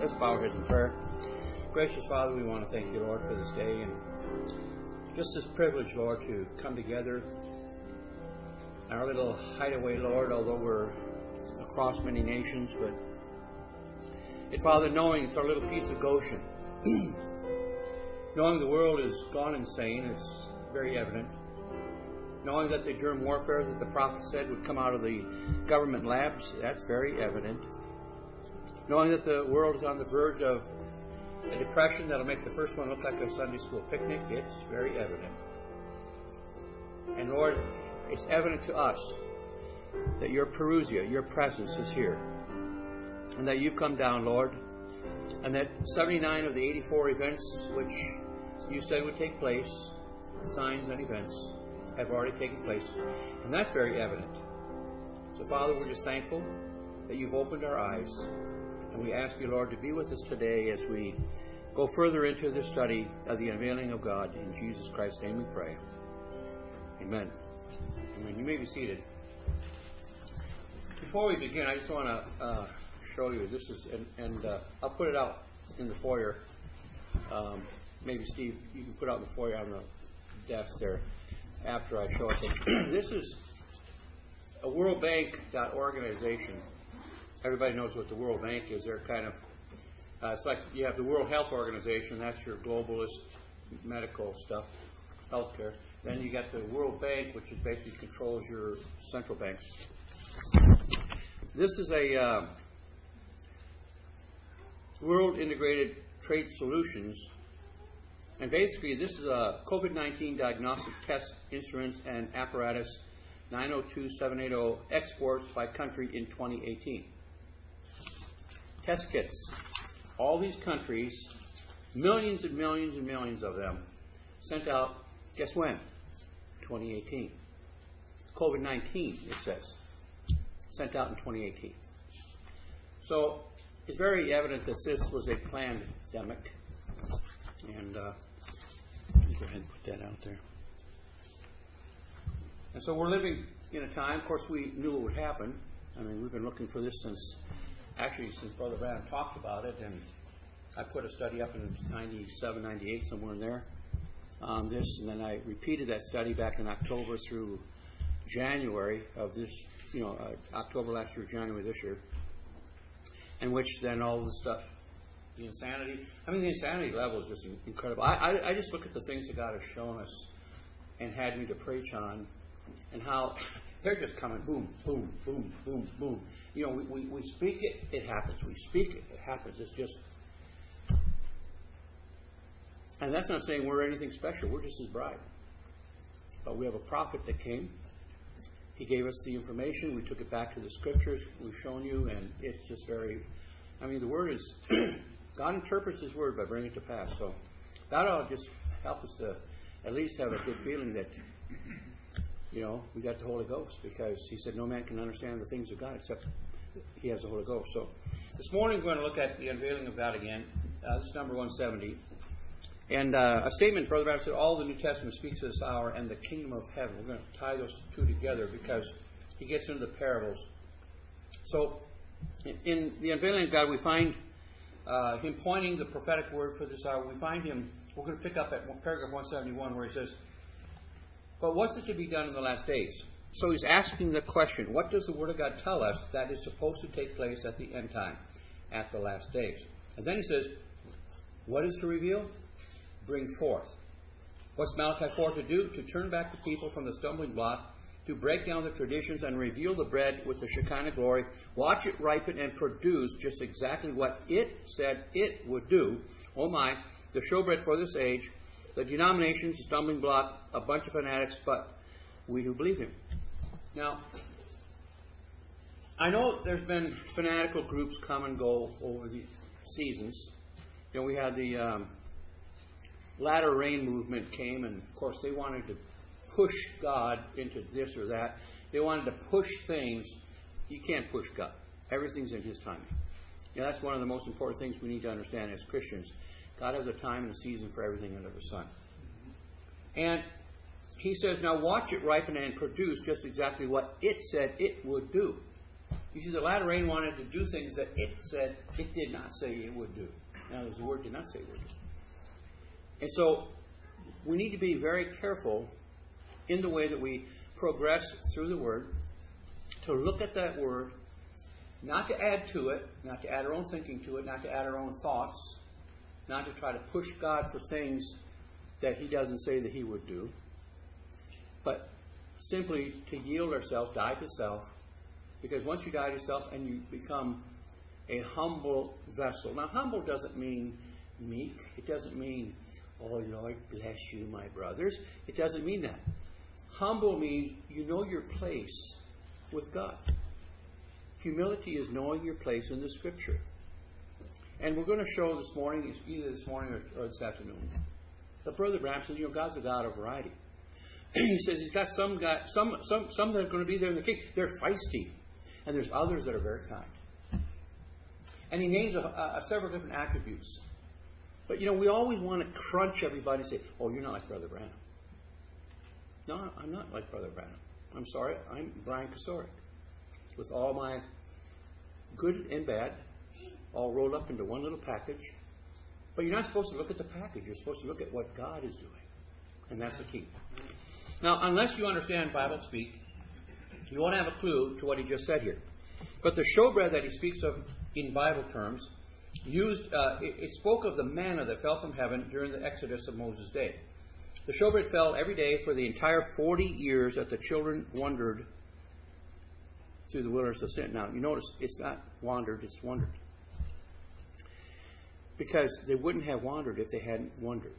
Let's bow our heads in prayer. Gracious Father, we want to thank you, Lord, for this day and just this privilege, Lord, to come together in our little hideaway, Lord, although we're across many nations, but Father, knowing it's our little piece of Goshen, knowing the world has gone insane, it's very evident. Knowing that the germ warfare that the prophet said would come out of the government labs, that's very evident. Knowing that the world is on the verge of a depression that'll make the first one look like a Sunday school picnic, it's very evident. And Lord, it's evident to us that your parousia, your presence is here. And that you've come down, Lord. And that 79 of the 84 events which you said would take place, signs and events, have already taken place. And that's very evident. So Father, we're just thankful that you've opened our eyes. And we ask you, Lord, to be with us today as we go further into the study of the unveiling of God. In Jesus Christ's name we pray. Amen. Amen. You may be seated. Before we begin, I just want to show you. This is, and I'll put it out in the foyer. Maybe Steve, you can put it out in the foyer on the desk there after I show it. This is a World Bank organization. Everybody knows what the World Bank is. They're kind of, it's like you have the World Health Organization, that's your globalist medical stuff, healthcare. Then you got the World Bank, which is basically controls your central banks. This is a World Integrated Trade Solutions, and basically this is a COVID-19 diagnostic test instruments and apparatus 902780 exports by country in 2018. Test kits. All these countries, millions and millions and millions of them, sent out, guess when? 2018. COVID-19, it says, sent out in 2018. So it's very evident that this was a pandemic. And go ahead and put that out there. And so we're living in a time, of course, we knew it would happen. I mean, we've been looking for this since Brother Branham talked about it, and I put a study up in 97, 98, somewhere in there on this, and then I repeated that study back in October through January of this, October last year, January this year, in which then all the stuff, the insanity level is just incredible. I just look at the things that God has shown us and had me to preach on, and how they're just coming boom, boom, boom, boom, boom. We speak it, it happens. We speak it, it happens. It's just, and that's not saying we're anything special. We're just his bride. But we have a prophet that came. He gave us the information. We took it back to the scriptures. We've shown you, and it's just very, the word is, God interprets his word by bringing it to pass. So that ought to just help us to at least have a good feeling that, we got the Holy Ghost, because he said no man can understand the things of God except he has the Holy Ghost. So this morning we're going to look at the unveiling of God again. This is number 170. And a statement, Brother Branham said, all the New Testament speaks of this hour and the kingdom of heaven. We're going to tie those two together because he gets into the parables. So in the unveiling of God, we find him pointing the prophetic word for this hour. We find him, we're going to pick up at paragraph 171 where he says, but what's it to be done in the last days? So he's asking the question, what does the Word of God tell us that is supposed to take place at the end time, at the last days? And then he says, what is to reveal? Bring forth. What's Malachi 4 to do? To turn back the people from the stumbling block, to break down the traditions and reveal the bread with the Shekinah glory, watch it ripen and produce just exactly what it said it would do. Oh my, the showbread for this age, the denominations, stumbling block, a bunch of fanatics, but we who believe him. Now, I know there's been fanatical groups come and go over the seasons. We had the latter rain movement came, and of course they wanted to push God into this or that. They wanted to push things. You can't push God. Everything's in his timing. That's one of the most important things we need to understand as Christians. God has a time and a season for everything under the sun. And he says, now watch it ripen and produce just exactly what it said it would do. You see, the latter rain wanted to do things that it said it did not say it would do. Now, the word did not say it would do. And so, we need to be very careful in the way that we progress through the Word, to look at that Word, not to add to it, not to add our own thinking to it, not to add our own thoughts, not to try to push God for things that He doesn't say that He would do, but simply to yield ourselves, die to self, because once you die to self and you become a humble vessel. Now, humble doesn't mean meek. It doesn't mean, oh, Lord, bless you, my brothers. It doesn't mean that. Humble means you know your place with God. Humility is knowing your place in the Scripture. And we're going to show this morning, either this morning or this afternoon, that Brother Branham says, God's a God of variety. He says He's got some that are going to be there in the kingdom. They're feisty. And there's others that are very kind. And He names several different attributes. But, we always want to crunch everybody and say, oh, you're not like Brother Branham. No, I'm not like Brother Branham. I'm sorry, I'm Brian Kasorik. With all my good and bad, all rolled up into one little package. But you're not supposed to look at the package. You're supposed to look at what God is doing. And that's the key. Now, unless you understand Bible speak, you won't have a clue to what he just said here. But the showbread that he speaks of in Bible terms, it spoke of the manna that fell from heaven during the Exodus of Moses' day. The showbread fell every day for the entire 40 years that the children wandered through the wilderness of sin. Now, you notice it's not wandered, it's wondered. Because they wouldn't have wandered if they hadn't wondered.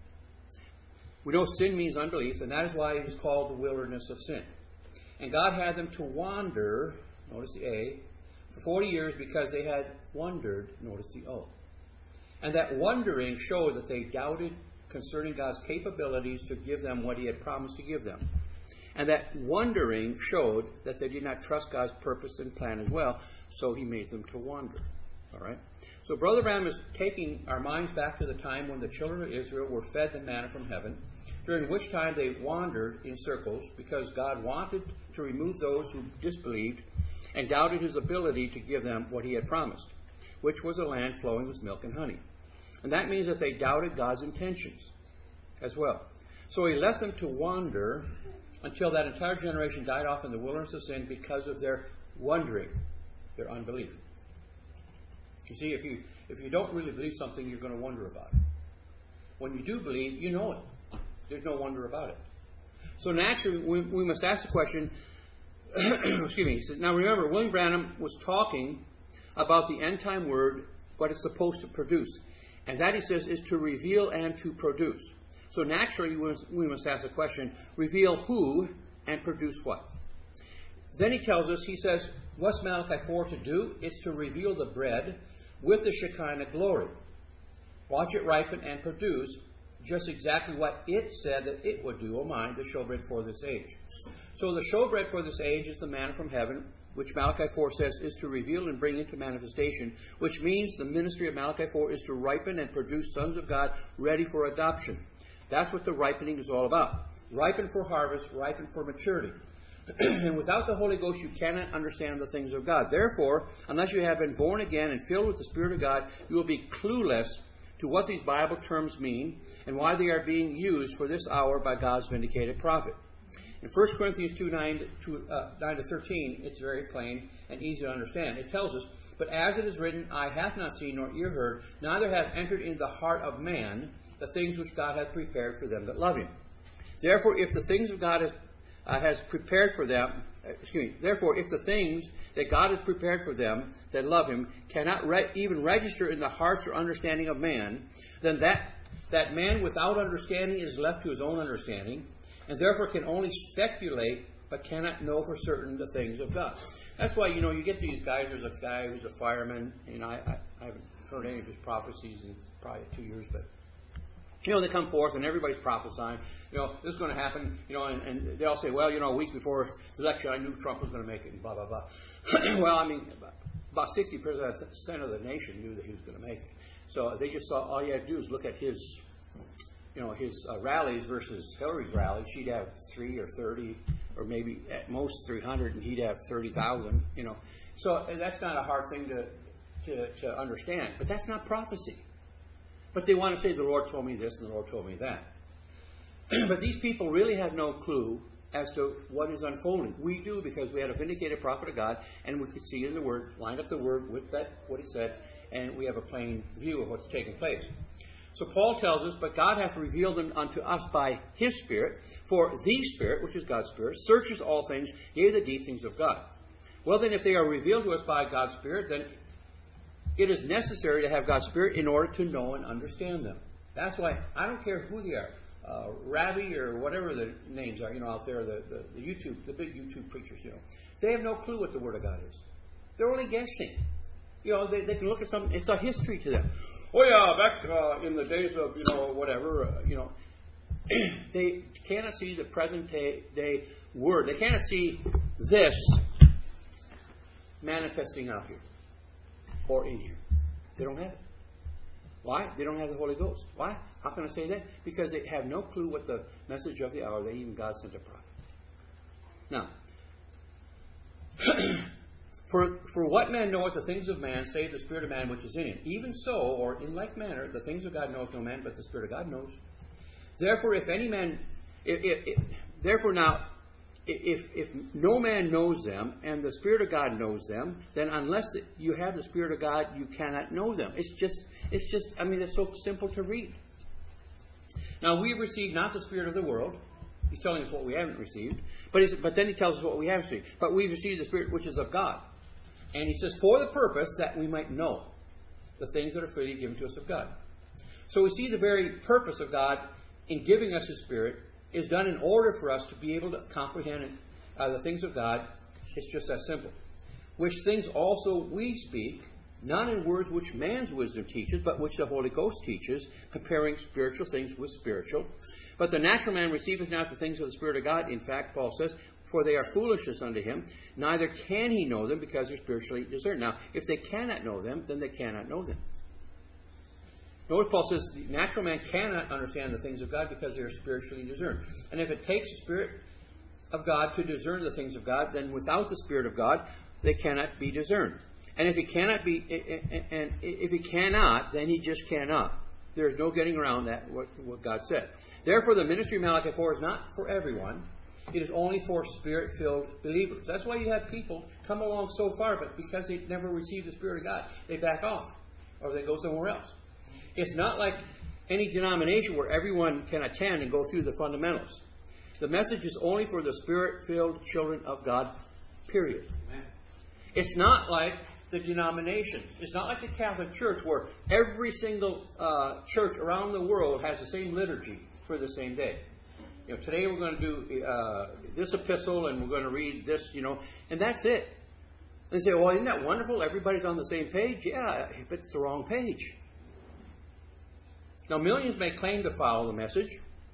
We know sin means unbelief, and that is why it is called the wilderness of sin. And God had them to wander, notice the A, for 40 years because they had wondered, notice the O. And that wondering showed that they doubted concerning God's capabilities to give them what He had promised to give them. And that wondering showed that they did not trust God's purpose and plan as well, so He made them to wander. All right? So Brother Branham is taking our minds back to the time when the children of Israel were fed the manna from heaven, during which time they wandered in circles because God wanted to remove those who disbelieved and doubted His ability to give them what He had promised, which was a land flowing with milk and honey. And that means that they doubted God's intentions as well. So He left them to wander until that entire generation died off in the wilderness of sin because of their wondering, their unbelief. You see, if you don't really believe something, you're going to wonder about it. When you do believe, you know it. There's no wonder about it. So naturally, we must ask the question, excuse me, he says, now remember, William Branham was talking about the end time word, what it's supposed to produce. And that, he says, is to reveal and to produce. So naturally, we must ask the question, reveal who and produce what? Then he tells us, he says, what's Malachi 4 to do? It's to reveal the bread with the Shekinah glory. Watch it ripen and produce just exactly what it said that it would do, oh my, the showbread for this age. So the showbread for this age is the manna from heaven, which Malachi 4 says is to reveal and bring into manifestation, which means the ministry of Malachi 4 is to ripen and produce sons of God ready for adoption. That's what the ripening is all about. Ripen for harvest, ripen for maturity. And without the Holy Ghost, you cannot understand the things of God. Therefore, unless you have been born again and filled with the Spirit of God, you will be clueless to what these Bible terms mean and why they are being used for this hour by God's vindicated prophet. In 1 Corinthians 2:9-13, it's very plain and easy to understand. It tells us, but as it is written, eye hath not seen nor ear heard, neither hath entered into the heart of man the things which God hath prepared for them that love Him. Therefore, if the things of God has prepared for them, therefore, if the things that God has prepared for them that love Him cannot even register in the hearts or understanding of man, then that man without understanding is left to his own understanding, and therefore can only speculate, but cannot know for certain the things of God. That's why, you get these guys. There's a guy who's a fireman, and I haven't heard any of his prophecies in probably 2 years, but they come forth and everybody's prophesying, this is going to happen, and they all say, well, weeks before the election, I knew Trump was going to make it, and blah, blah, blah. Well, about 60% of the nation knew that he was going to make it. So they just saw, all you had to do is look at his rallies versus Hillary's rallies. She'd have 3 or 30, or maybe at most 300, and he'd have 30,000, So that's not a hard thing to understand. But that's not prophecy. But they want to say, the Lord told me this and the Lord told me that. But these people really have no clue as to what is unfolding. We do, because we had a vindicated prophet of God, and we could see in the Word, line up the Word with that, what he said, and we have a plain view of what's taking place. So Paul tells us, but God hath revealed them unto us by his Spirit, for the Spirit, which is God's Spirit, searches all things, yea, the deep things of God. Well then, if they are revealed to us by God's Spirit, then it is necessary to have God's Spirit in order to know and understand them. That's why I don't care who they are. Rabbi or whatever the names are, out there, the big YouTube preachers, they have no clue what the Word of God is. They're only guessing. They can look at something. It's a history to them. Oh yeah, back in the days of whatever, they cannot see the present day Word. They cannot see this manifesting out here or in here. They don't have it. Why? They don't have the Holy Ghost. Why? How can I say that? Because they have no clue what the message of the hour that even God sent a prophet. Now, for what man knoweth the things of man, save the Spirit of man which is in him? Even so, or in like manner, the things of God knoweth no man, but the Spirit of God knows. Therefore, if any man, if no man knows them, and the Spirit of God knows them, then unless you have the Spirit of God, you cannot know them. It's so simple to read. Now, we receive not the spirit of the world. He's telling us what we haven't received. But then he tells us what we have received. But we've received the Spirit which is of God. And he says, for the purpose that we might know the things that are freely given to us of God. So we see the very purpose of God in giving us His Spirit is done in order for us to be able to comprehend the things of God. It's just that simple. Which things also we speak, not in words which man's wisdom teaches, but which the Holy Ghost teaches, comparing spiritual things with spiritual. But the natural man receiveth not the things of the Spirit of God. In fact, Paul says, for they are foolishness unto him, neither can he know them, because they're spiritually discerned. Now, if they cannot know them, then they cannot know them. Notice Paul says the natural man cannot understand the things of God because they are spiritually discerned. And if it takes the Spirit of God to discern the things of God, then without the Spirit of God, they cannot be discerned. And if he cannot then he just cannot. There's no getting around that, what God said. Therefore, the ministry of Malachi 4 is not for everyone. It is only for Spirit-filled believers. That's why you have people come along so far, but because they've never received the Spirit of God, they back off. Or they go somewhere else. It's not like any denomination where everyone can attend and go through the fundamentals. The message is only for the Spirit-filled children of God, period. Amen. It's not like the denominations. It's not like the Catholic Church where every single church around the world has the same liturgy for the same day. Today we're going to do this epistle and we're going to read this, and that's it. They say, well, isn't that wonderful? Everybody's on the same page. Yeah, but it's the wrong page. Now, millions may claim to follow the message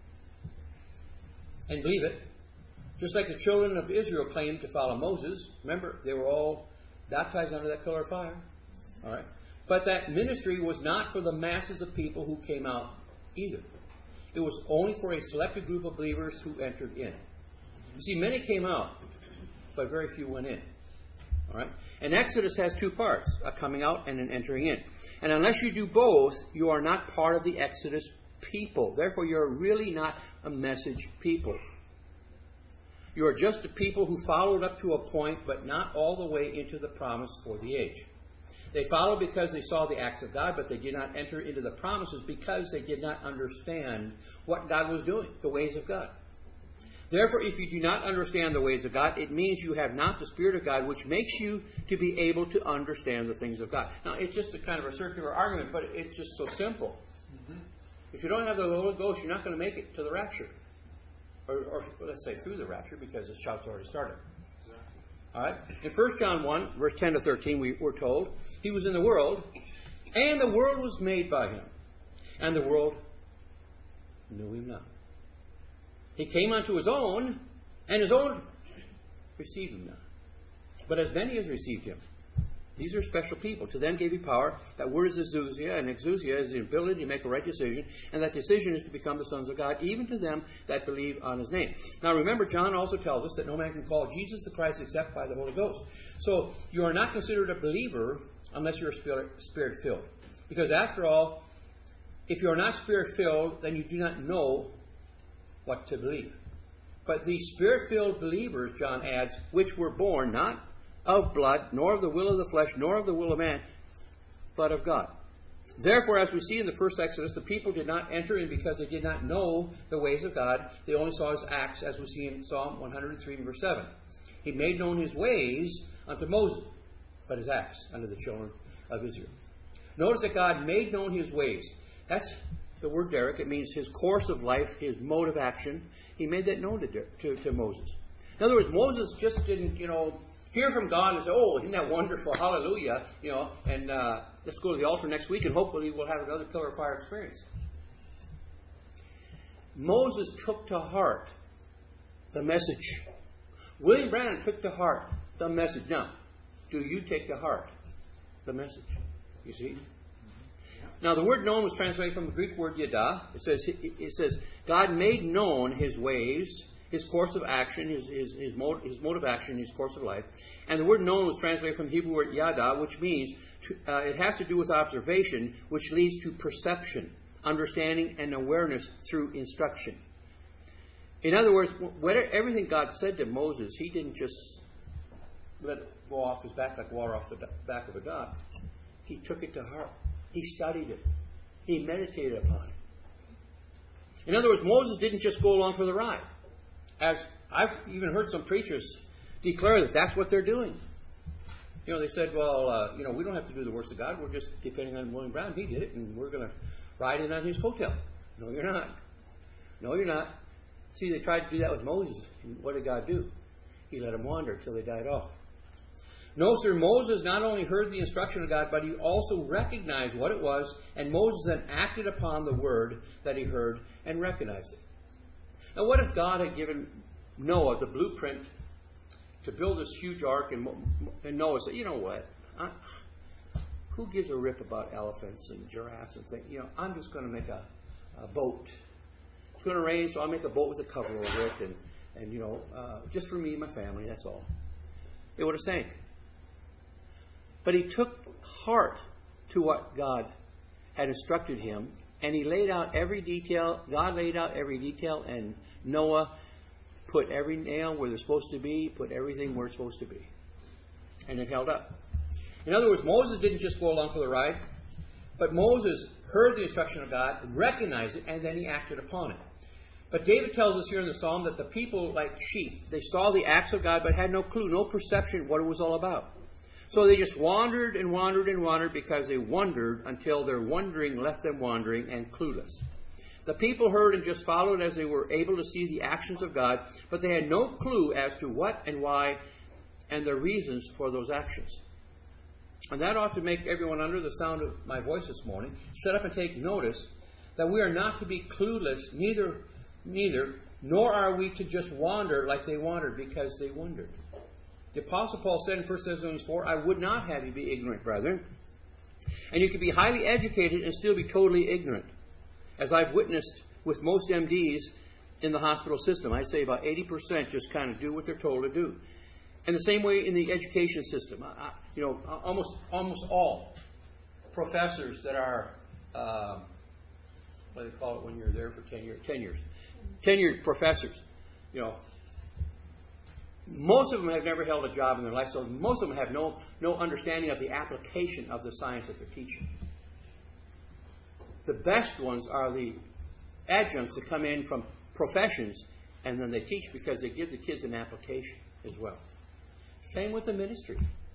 and believe it, just like the children of Israel claimed to follow Moses. Remember, they were all baptized under that pillar of fire. All right, but that ministry was not for the masses of people who came out either. It was only for a selected group of believers who entered in. You see, many came out, but very few went in. All right, and Exodus has two parts: a coming out and an entering in. And unless you do both, you are not part of the Exodus people. Therefore, you're really not a message people. You are just a people who followed up to a point, but not all the way into the promise for the age. They followed because they saw the acts of God, but they did not enter into the promises because they did not understand what God was doing, the ways of God. Therefore, if you do not understand the ways of God, it means you have not the Spirit of God, which makes you to be able to understand the things of God. Now, it's just a kind of a circular argument, but it's just so simple. Mm-hmm. If you don't have the Holy Ghost, you're not going to make it to the rapture. Or let's say through the rapture, because the shout's already started. All right? In 1 John 1, verse 10 to 13, we're told, He was in the world, and the world was made by Him, and the world knew Him not. He came unto His own, and His own received Him not. But as many as received Him, These are special people. To them gave he power. That word is exousia, and exousia is the ability to make a right decision, and that decision is to become the sons of God, even to them that believe on his name. Now remember, John also tells us that no man can call Jesus the Christ except by the Holy Ghost. So you are not considered a believer unless you're Spirit-filled. Because after all, if you are not Spirit-filled, then you do not know what to believe. But these Spirit-filled believers, John adds, which were born not of blood, nor of the will of the flesh, nor of the will of man, but of God. Therefore, as we see in the first Exodus, the people did not enter in because they did not know the ways of God. They only saw his acts, as we see in Psalm 103, verse 7. He made known his ways unto Moses, but his acts unto the children of Israel. Notice that God made known his ways. That's the word Derek. It means his course of life, his mode of action. He made that known to Moses. In other words, Moses just didn't, hear from God and say, oh, isn't that wonderful, hallelujah, and let's go to the altar next week and hopefully we'll have another pillar of fire experience. Moses took to heart the message. William Branham took to heart the message. Now, do you take to heart the message? You see? Now, the word known was translated from the Greek word yada. It says God made known his ways, his course of action, his mode of action, his course of life. And the word known was translated from the Hebrew word yada, which means it has to do with observation, which leads to perception, understanding, and awareness through instruction. In other words, everything God said to Moses, he didn't just let it go off his back like water off the back of a duck. He took it to heart. He studied it. He meditated upon it. In other words, Moses didn't just go along for the ride. As I've even heard some preachers declare that that's what they're doing. They said, well, we don't have to do the works of God. We're just depending on William Brown. He did it, and we're going to ride in on his coattail. No, you're not. No, you're not. See, they tried to do that with Moses. And what did God do? He let him wander until they died off. No, sir, Moses not only heard the instruction of God, but he also recognized what it was, and Moses then acted upon the word that he heard and recognized it. Now, what if God had given Noah the blueprint to build this huge ark, and Noah said, you know what? Who gives a rip about elephants and giraffes and things? I'm just going to make a boat. It's going to rain, so I'll make a boat with a cover over it, and just for me and my family, that's all. It would have sank. But he took heart to what God had instructed him, and he laid out every detail. God laid out every detail, and Noah put every nail where they're supposed to be, put everything where it's supposed to be. And it held up. In other words, Moses didn't just go along for the ride, but Moses heard the instruction of God, recognized it, and then he acted upon it. But David tells us here in the Psalm that the people, like sheep, they saw the acts of God, but had no clue, no perception what it was all about. So they just wandered and wandered and wandered because they wondered until their wandering left them wandering and clueless. The people heard and just followed as they were able to see the actions of God, but they had no clue as to what and why and the reasons for those actions. And that ought to make everyone under the sound of my voice this morning sit up and take notice that we are not to be clueless, neither, nor are we to just wander like they wandered because they wondered. The Apostle Paul said in 1 Thessalonians 4, I would not have you be ignorant, brethren. And you can be highly educated and still be totally ignorant. As I've witnessed with most MDs in the hospital system, I'd say about 80% just kind of do what they're told to do. And the same way in the education system. Almost all professors that are, what do they call it when you're there for 10 years? Tenured professors, most of them have never held a job in their life, so most of them have no understanding of the application of the science that they're teaching. The best ones are the adjuncts that come in from professions, and then they teach because they give the kids an application as well. Same with the ministry.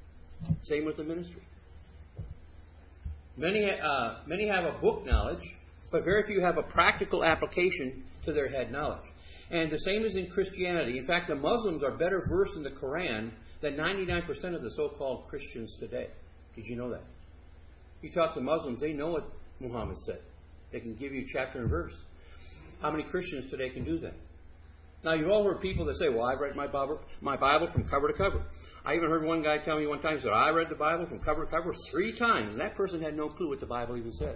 Many have a book knowledge, but very few have a practical application to their head knowledge. And the same is in Christianity. In fact, the Muslims are better versed in the Quran than 99% of the so-called Christians today. Did you know that? You talk to Muslims, they know what Muhammad said. They can give you chapter and verse. How many Christians today can do that? Now, you've all heard people that say, well, I've read my Bible from cover to cover. I even heard one guy tell me one time, he said, I read the Bible from cover to cover 3 times. And that person had no clue what the Bible even said.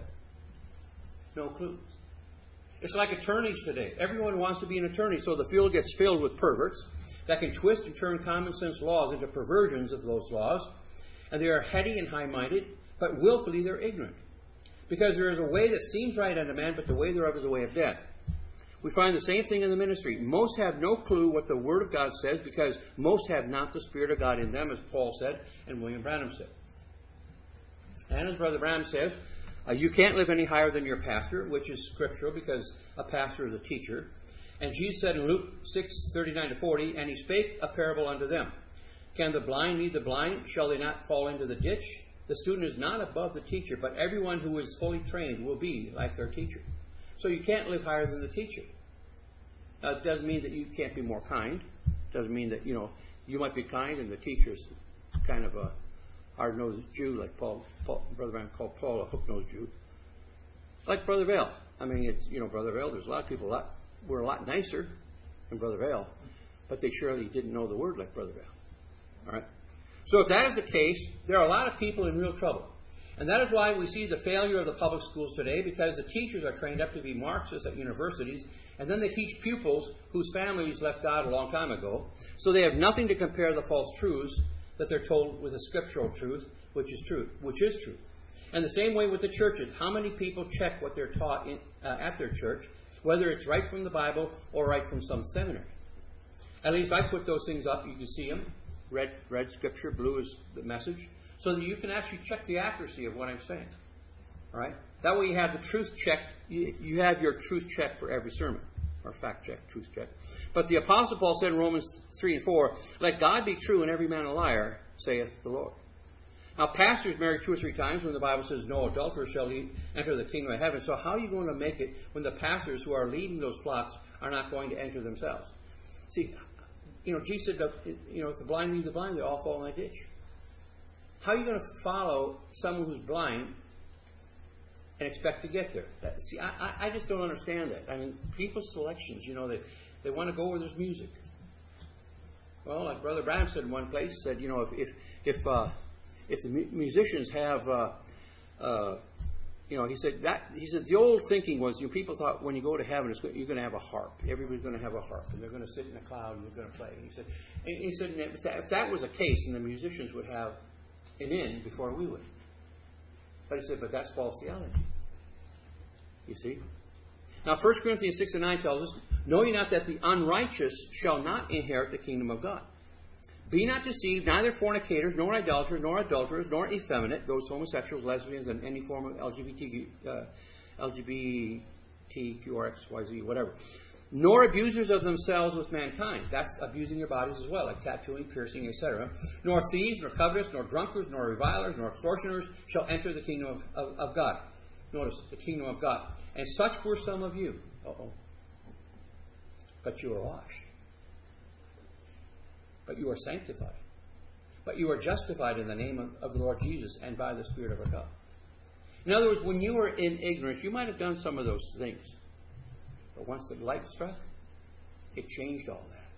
No clue. It's like attorneys today. Everyone wants to be an attorney, so the field gets filled with perverts that can twist and turn common sense laws into perversions of those laws. And they are heady and high-minded, but willfully they're ignorant. Because there is a way that seems right unto man, but the way thereof is a way of death. We find the same thing in the ministry. Most have no clue what the Word of God says because most have not the Spirit of God in them, as Paul said and William Branham said. And as Brother Branham says, you can't live any higher than your pastor, which is scriptural because a pastor is a teacher. And Jesus said in Luke 6:39-40, and he spake a parable unto them. Can the blind lead the blind? Shall they not fall into the ditch? The student is not above the teacher, but everyone who is fully trained will be like their teacher. So you can't live higher than the teacher. Now, it doesn't mean that you can't be more kind. It doesn't mean that, you might be kind and the teacher's kind of a hard-nosed Jew, like Brother Branham called Paul a hook-nosed Jew. Like Brother Vale. I mean, Brother Vale, there's a lot of people were a lot nicer than Brother Vale, but they surely didn't know the Word like Brother Vale. All right? So if that is the case, there are a lot of people in real trouble. And that is why we see the failure of the public schools today, because the teachers are trained up to be Marxists at universities, and then they teach pupils whose families left God a long time ago, so they have nothing to compare the false truths that they're told with the scriptural truth, which is true. And the same way with the churches. How many people check what they're taught at their church, whether it's right from the Bible or right from some seminary? At least I put those things up. You can see them. Red scripture, blue is the message, so that you can actually check the accuracy of what I'm saying. All right? That way you have the truth checked. You have your truth check for every sermon. Or fact check, truth check. But the Apostle Paul said in Romans 3:4, let God be true and every man a liar, saith the Lord. Now, pastors marry 2 or 3 times when the Bible says no adulterer shall enter the kingdom of heaven. So how are you going to make it when the pastors who are leading those flocks are not going to enter themselves? See, Jesus said that, if the blind lead the blind, they all fall in a ditch. How are you going to follow someone who's blind and expect to get there? I just don't understand that. I mean, people's selections, they want to go where there's music. Well, like Brother Branham said in one place, said, if the musicians have, he said the old thinking was, people thought when you go to heaven, you're going to have a harp. Everybody's going to have a harp, and they're going to sit in a cloud and they're going to play. And he said, if that was the case, then the musicians would have an in before we would. But he said, but that's false theology. You see? Now, 1 Corinthians 6:9 tells us, know ye not that the unrighteous shall not inherit the kingdom of God? Be not deceived, neither fornicators, nor idolaters, nor adulterers, nor effeminate, those homosexuals, lesbians, and any form of LGBTQRXYZ, whatever. Nor abusers of themselves with mankind. That's abusing your bodies as well, like tattooing, piercing, etc. Nor thieves, nor covetous, nor drunkards, nor revilers, nor extortioners shall enter the kingdom of God. Notice, the kingdom of God. And such were some of you. But you are washed. But you are sanctified. But you are justified in the name of the Lord Jesus and by the Spirit of our God. In other words, when you were in ignorance, you might have done some of those things. But once the light struck, it changed all that.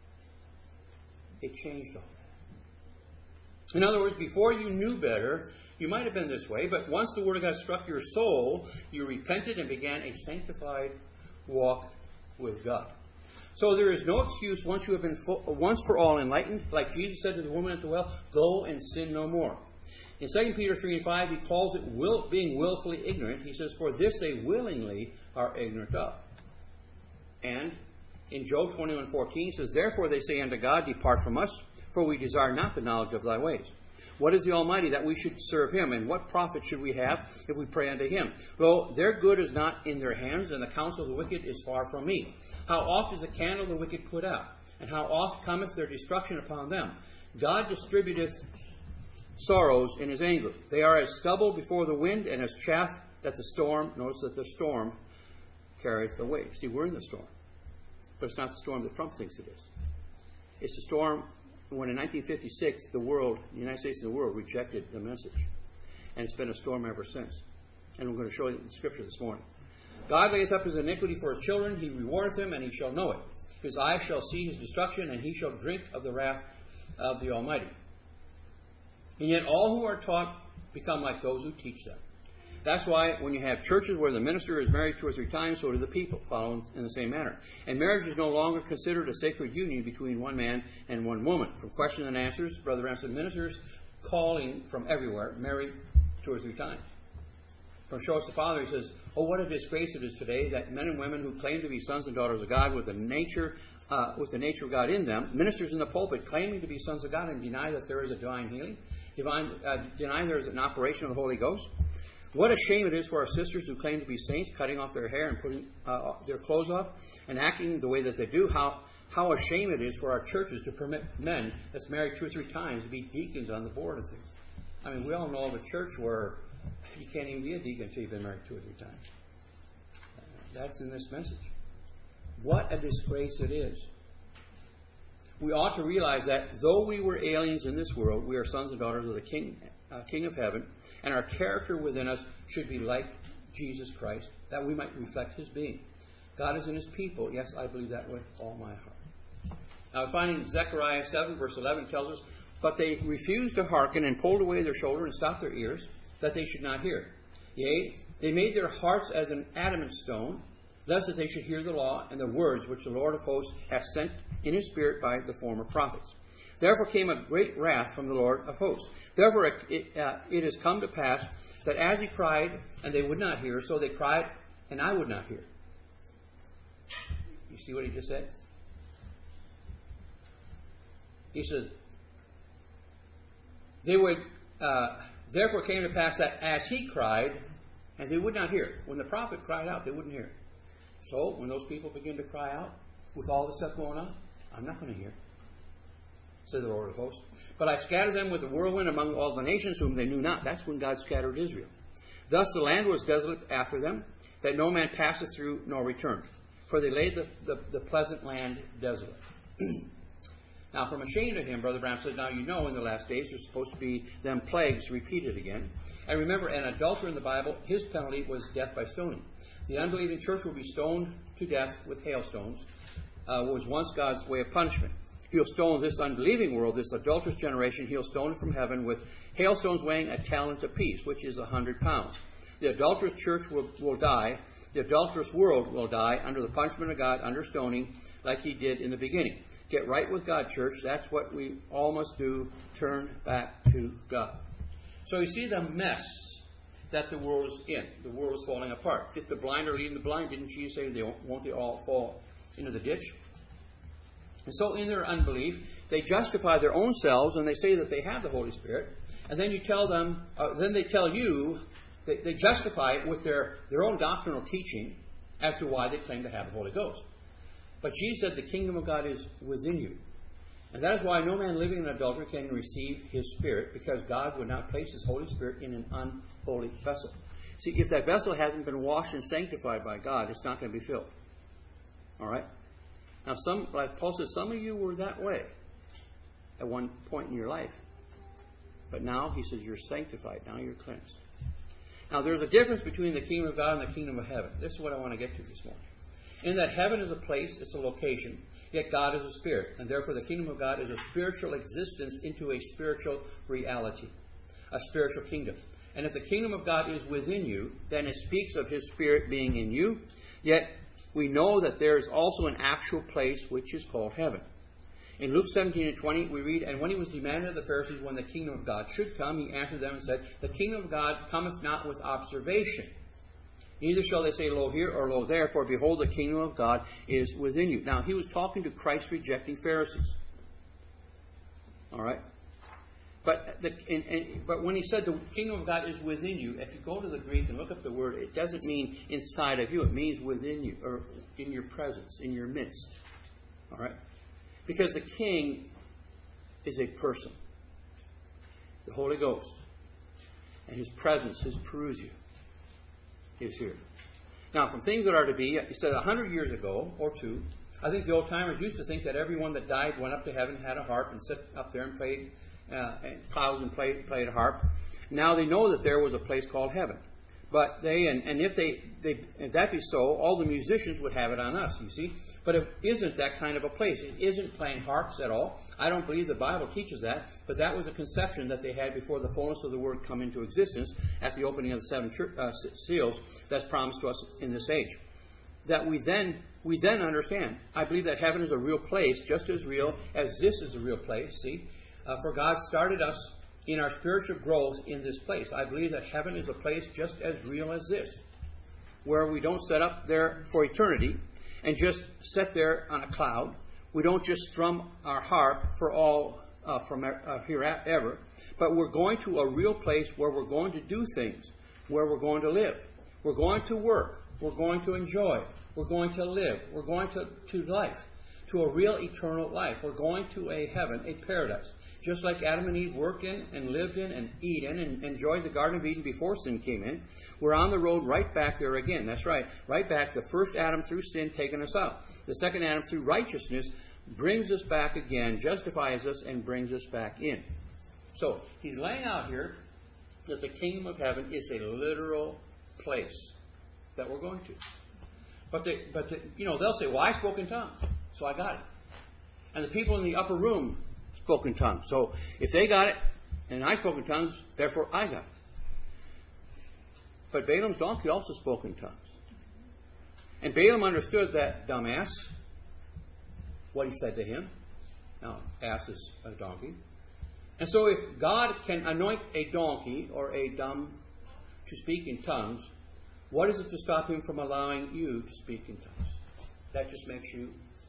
It changed all that. In other words, before you knew better, you might have been this way, but once the Word of God struck your soul, you repented and began a sanctified walk with God. So there is no excuse once you have been once for all enlightened. Like Jesus said to the woman at the well, go and sin no more. In 2 Peter 3:5, he calls it being willfully ignorant. He says, for this they willingly are ignorant of. And in Job 21:14, he says, therefore they say unto God, depart from us, for we desire not the knowledge of thy ways. What is the Almighty that we should serve him? And what profit should we have if we pray unto him? Though their good is not in their hands, and the counsel of the wicked is far from me. How oft is the candle of the wicked put out? And how oft cometh their destruction upon them? God distributeth sorrows in his anger. They are as stubble before the wind, and as chaff that the storm, notice that the storm carrieth away. See, we're in the storm. But it's not the storm that Trump thinks it is. It's the storm when in 1956 the United States and the world rejected the message. And it's been a storm ever since. And we're going to show you in the scripture this morning. God layeth up his iniquity for his children, he rewardeth him, and he shall know it. His eyes shall see his destruction, and he shall drink of the wrath of the Almighty. And yet all who are taught become like those who teach them. That's why when you have churches where the minister is married 2 or 3 times, so do the people, following in the same manner. And marriage is no longer considered a sacred union between one man and one woman. From question and answers, Brother Branham said, ministers calling from everywhere, married 2 or 3 times. From Show Us the Father, he says, oh, what a disgrace it is today that men and women who claim to be sons and daughters of God with the nature of God in them, ministers in the pulpit claiming to be sons of God and deny that there is a divine healing, deny there is an operation of the Holy Ghost. What a shame it is for our sisters who claim to be saints, cutting off their hair and putting their clothes off and acting the way that they do. How a shame it is for our churches to permit men that's married 2 or 3 times to be deacons on the board of things. I mean, we all know of a church where you can't even be a deacon until you've been married 2 or 3 times. That's in this message. What a disgrace it is. We ought to realize that though we were aliens in this world, we are sons and daughters of the King of Heaven, and our character within us should be like Jesus Christ, that we might reflect His being. God is in His people. Yes, I believe that with all my heart. Now, finding Zechariah 7, verse 11 tells us, but they refused to hearken and pulled away their shoulder and stopped their ears, that they should not hear. Yea, they made their hearts as an adamant stone, lest that they should hear the law and the words which the Lord of hosts hath sent in His Spirit by the former prophets. Therefore came a great wrath from the Lord of hosts. Therefore it has come to pass that as He cried, and they would not hear, so they cried, and I would not hear. You see what he just said? He says, they would... Therefore came to pass that as He cried, and they would not hear. When the prophet cried out, they wouldn't hear. So, when those people begin to cry out, with all this stuff going on, I'm not going to hear, said the Lord of hosts. But I scattered them with the whirlwind among all the nations whom they knew not. That's when God scattered Israel. Thus the land was desolate after them, that no man passeth through nor returned. For they laid the pleasant land desolate. Now, from a shame to him, Brother Branham said, now you know in the last days there's supposed to be them plagues repeated again. And remember, an adulterer in the Bible, his penalty was death by stoning. The unbelieving church will be stoned to death with hailstones, was once God's way of punishment. He'll stone this unbelieving world, this adulterous generation, he'll stone it from heaven with hailstones weighing a talent apiece, which is 100 pounds. The adulterous church will die. The adulterous world will die under the punishment of God, under stoning, like he did in the beginning. Get right with God, church. That's what we all must do. Turn back to God. So you see the mess that the world is in. The world is falling apart. If the blind are leading the blind, didn't Jesus say, won't they all fall into the ditch? And so in their unbelief, they justify their own selves and they say that they have the Holy Spirit. And then you tell them, then they tell you, they justify it with their own doctrinal teaching as to why they claim to have the Holy Ghost. But Jesus said the kingdom of God is within you. And that is why no man living in adultery can receive His Spirit, because God would not place His Holy Spirit in an unholy vessel. See, if that vessel hasn't been washed and sanctified by God, it's not going to be filled. All right? Now, like Paul said, some of you were that way at one point in your life. But now, he says, you're sanctified. Now you're cleansed. Now, there's a difference between the kingdom of God and the kingdom of heaven. This is what I want to get to this morning. In that heaven is a place, it's a location, yet God is a spirit. And therefore, the kingdom of God is a spiritual existence into a spiritual reality, a spiritual kingdom. And if the kingdom of God is within you, then it speaks of His Spirit being in you. Yet, we know that there is also an actual place which is called heaven. In Luke 17 and 20, we read, and when He was demanded of the Pharisees when the kingdom of God should come, He answered them and said, the kingdom of God cometh not with observation. Neither shall they say, lo here or lo there, for behold, the kingdom of God is within you. Now, he was talking to Christ-rejecting Pharisees. All right? But when he said the kingdom of God is within you, if you go to the Greek and look up the word, it doesn't mean inside of you. It means within you, or in your presence, in your midst. All right? Because the king is a person. The Holy Ghost. And His presence, His parousia, is here. Now, from things that are to be, he said 100 years ago, or two, I think the old timers used to think that everyone that died went up to heaven, had a harp, and sat up there and played clouds and played a harp. Now they know that there was a place called heaven. But if that be so, all the musicians would have it on us, you see. But it isn't that kind of a place. It isn't playing harps at all. I don't believe the Bible teaches that, but that was a conception that they had before the fullness of the Word come into existence at the opening of the seven seals that's promised to us in this age. That we then understand. I believe that heaven is a real place, just as real as this is a real place, see. For God started us in our spiritual growth in this place. I believe that heaven is a place just as real as this, where we don't set up there for eternity and just sit there on a cloud. We don't just strum our harp for all from herever, but we're going to a real place where we're going to do things, where we're going to live. We're going to work. We're going to enjoy. We're going to live. We're going to life, to a real eternal life. We're going to a heaven, a paradise. Just like Adam and Eve worked in and lived in and eat in and enjoyed the Garden of Eden before sin came in, we're on the road right back there again. That's right. Right back. The first Adam through sin taking us out. The second Adam through righteousness brings us back again, justifies us, and brings us back in. So he's laying out here that the kingdom of heaven is a literal place that we're going to. But they'll say, well, I spoke in tongues, so I got it. And the people in the upper room spoke in tongues. So if they got it, and I spoke in tongues, therefore I got it. But Balaam's donkey also spoke in tongues. And Balaam understood that dumbass, what he said to him. Now, ass is a donkey. And so if God can anoint a donkey or a dumb to speak in tongues, what is it to stop him from allowing you to speak in tongues? That just makes you...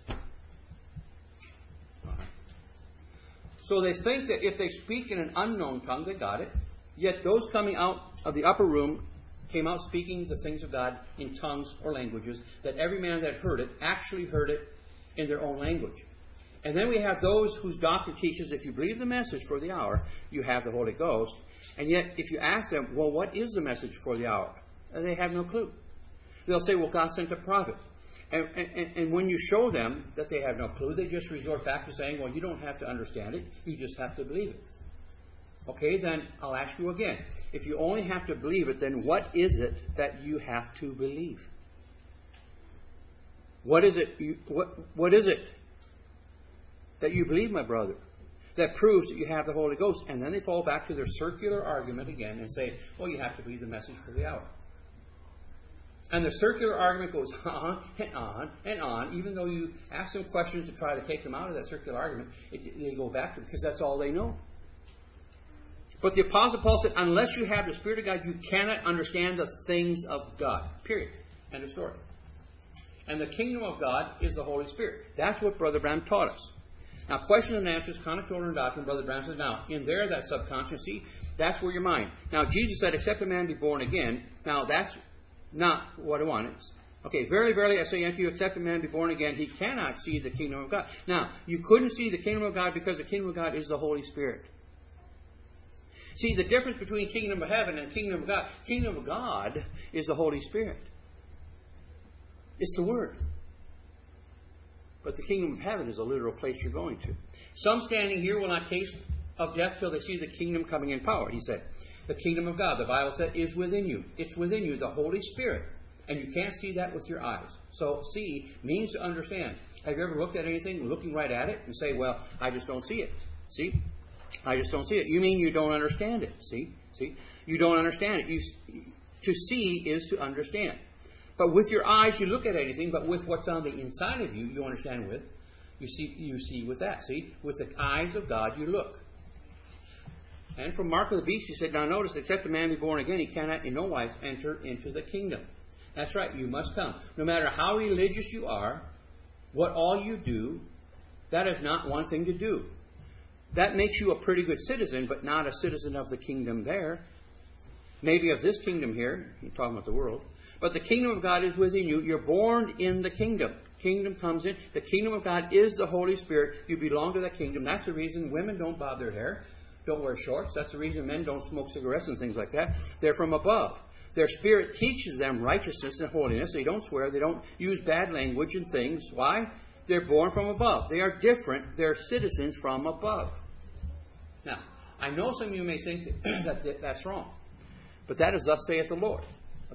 So they think that if they speak in an unknown tongue, they got it. Yet those coming out of the upper room came out speaking the things of God in tongues or languages, that every man that heard it actually heard it in their own language. And then we have those whose doctrine teaches if you believe the message for the hour, you have the Holy Ghost. And yet if you ask them, well, what is the message for the hour? They have no clue. They'll say, well, God sent a prophet. And when you show them that they have no clue, they just resort back to saying, well, you don't have to understand it. You just have to believe it. Okay, then I'll ask you again. If you only have to believe it, then what is it that you have to believe? What is it? What is it that you believe, my brother, that proves that you have the Holy Ghost? And then they fall back to their circular argument again and say, well, you have to believe the message for the hour. And the circular argument goes on and on and on. Even though you ask them questions to try to take them out of that circular argument, they go back to it because that's all they know. But the Apostle Paul said, unless you have the Spirit of God, you cannot understand the things of God. Period. End of story. And the kingdom of God is the Holy Spirit. That's what Brother Branham taught us. Now, question and answers, connotation and doctrine, Brother Branham says, now, in there, that subconscious, see, that's where your mind. Now, Jesus said, except a man be born again. Now, that's not what I want. Okay, verily, verily, I say unto you, except a man be born again, he cannot see the kingdom of God. Now, you couldn't see the kingdom of God because the kingdom of God is the Holy Spirit. See, the difference between kingdom of heaven and kingdom of God. Kingdom of God is the Holy Spirit. It's the Word. But the kingdom of heaven is a literal place you're going to. Some standing here will not taste of death till they see the kingdom coming in power, he said. The kingdom of God, the Bible said, is within you. It's within you, the Holy Spirit. And you can't see that with your eyes. So, see means to understand. Have you ever looked at anything, looking right at it, and say, well, I just don't see it. See? I just don't see it. You mean you don't understand it. See? You don't understand it. To see is to understand. But with your eyes, you look at anything, but with what's on the inside of you, you understand with. You see with that. See? With the eyes of God, you look. And from Mark of the Beast, he said, now notice, except a man be born again, he cannot in no wise enter into the kingdom. That's right, you must come. No matter how religious you are, what all you do, that is not one thing to do. That makes you a pretty good citizen, but not a citizen of the kingdom there. Maybe of this kingdom here, you're talking about the world. But the kingdom of God is within you. You're born in the kingdom. Kingdom comes in. The kingdom of God is the Holy Spirit. You belong to that kingdom. That's the reason women don't bob their hair, don't wear shorts. That's the reason men don't smoke cigarettes and things like that. They're from above. Their spirit teaches them righteousness and holiness. They don't swear. They don't use bad language and things. Why? They're born from above. They are different. They're citizens from above. Now, I know some of you may think that that's wrong. But that is thus saith the Lord.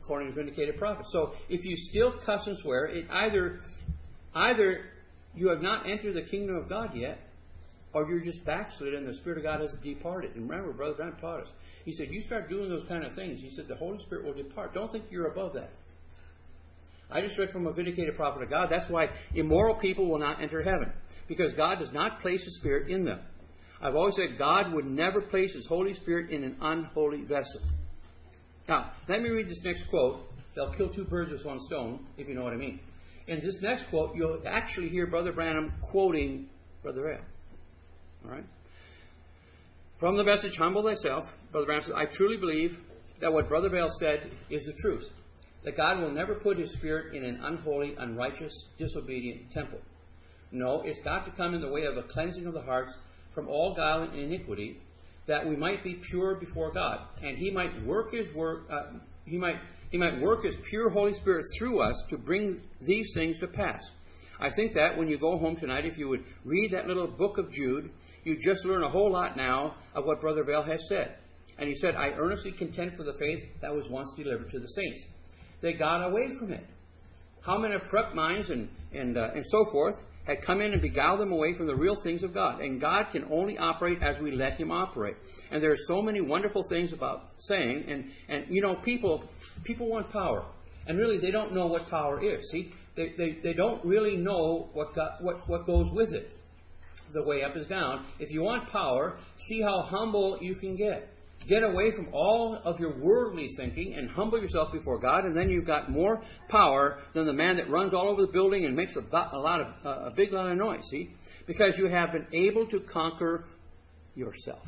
according to vindicated prophet. So if you still cuss and swear, it either you have not entered the kingdom of God yet, or you're just backslid and the Spirit of God has departed. And remember, Brother Branham taught us. He said, you start doing those kind of things, he said, the Holy Spirit will depart. Don't think you're above that. I just read from a vindicated prophet of God. That's why immoral people will not enter heaven, because God does not place His Spirit in them. I've always said God would never place His Holy Spirit in an unholy vessel. Now, let me read this next quote. They'll kill two birds with one stone, if you know what I mean. In this next quote, you'll actually hear Brother Branham quoting Brother Vail. All right? From the message, Humble Thyself, Brother Branham says, I truly believe that what Brother Vail said is the truth. That God will never put His Spirit in an unholy, unrighteous, disobedient temple. No, it's got to come in the way of a cleansing of the hearts from all guile and iniquity, that we might be pure before God, and He might work His work. He might work His pure Holy Spirit through us to bring these things to pass. I think that when you go home tonight, if you would read that little book of Jude, you just learn a whole lot now of what Brother Vail has said. And he said, I earnestly contend for the faith that was once delivered to the saints. They got away from it. How many corrupt minds and so forth had come in and beguiled them away from the real things of God. And God can only operate as we let Him operate. And there are so many wonderful things about saying, and you know, people want power. And really they don't know what power is. See? They don't really know what goes with it. The way up is down. If you want power, see how humble you can get. Get away from all of your worldly thinking and humble yourself before God, and then you've got more power than the man that runs all over the building and makes a big lot of noise, see? Because you have been able to conquer yourself.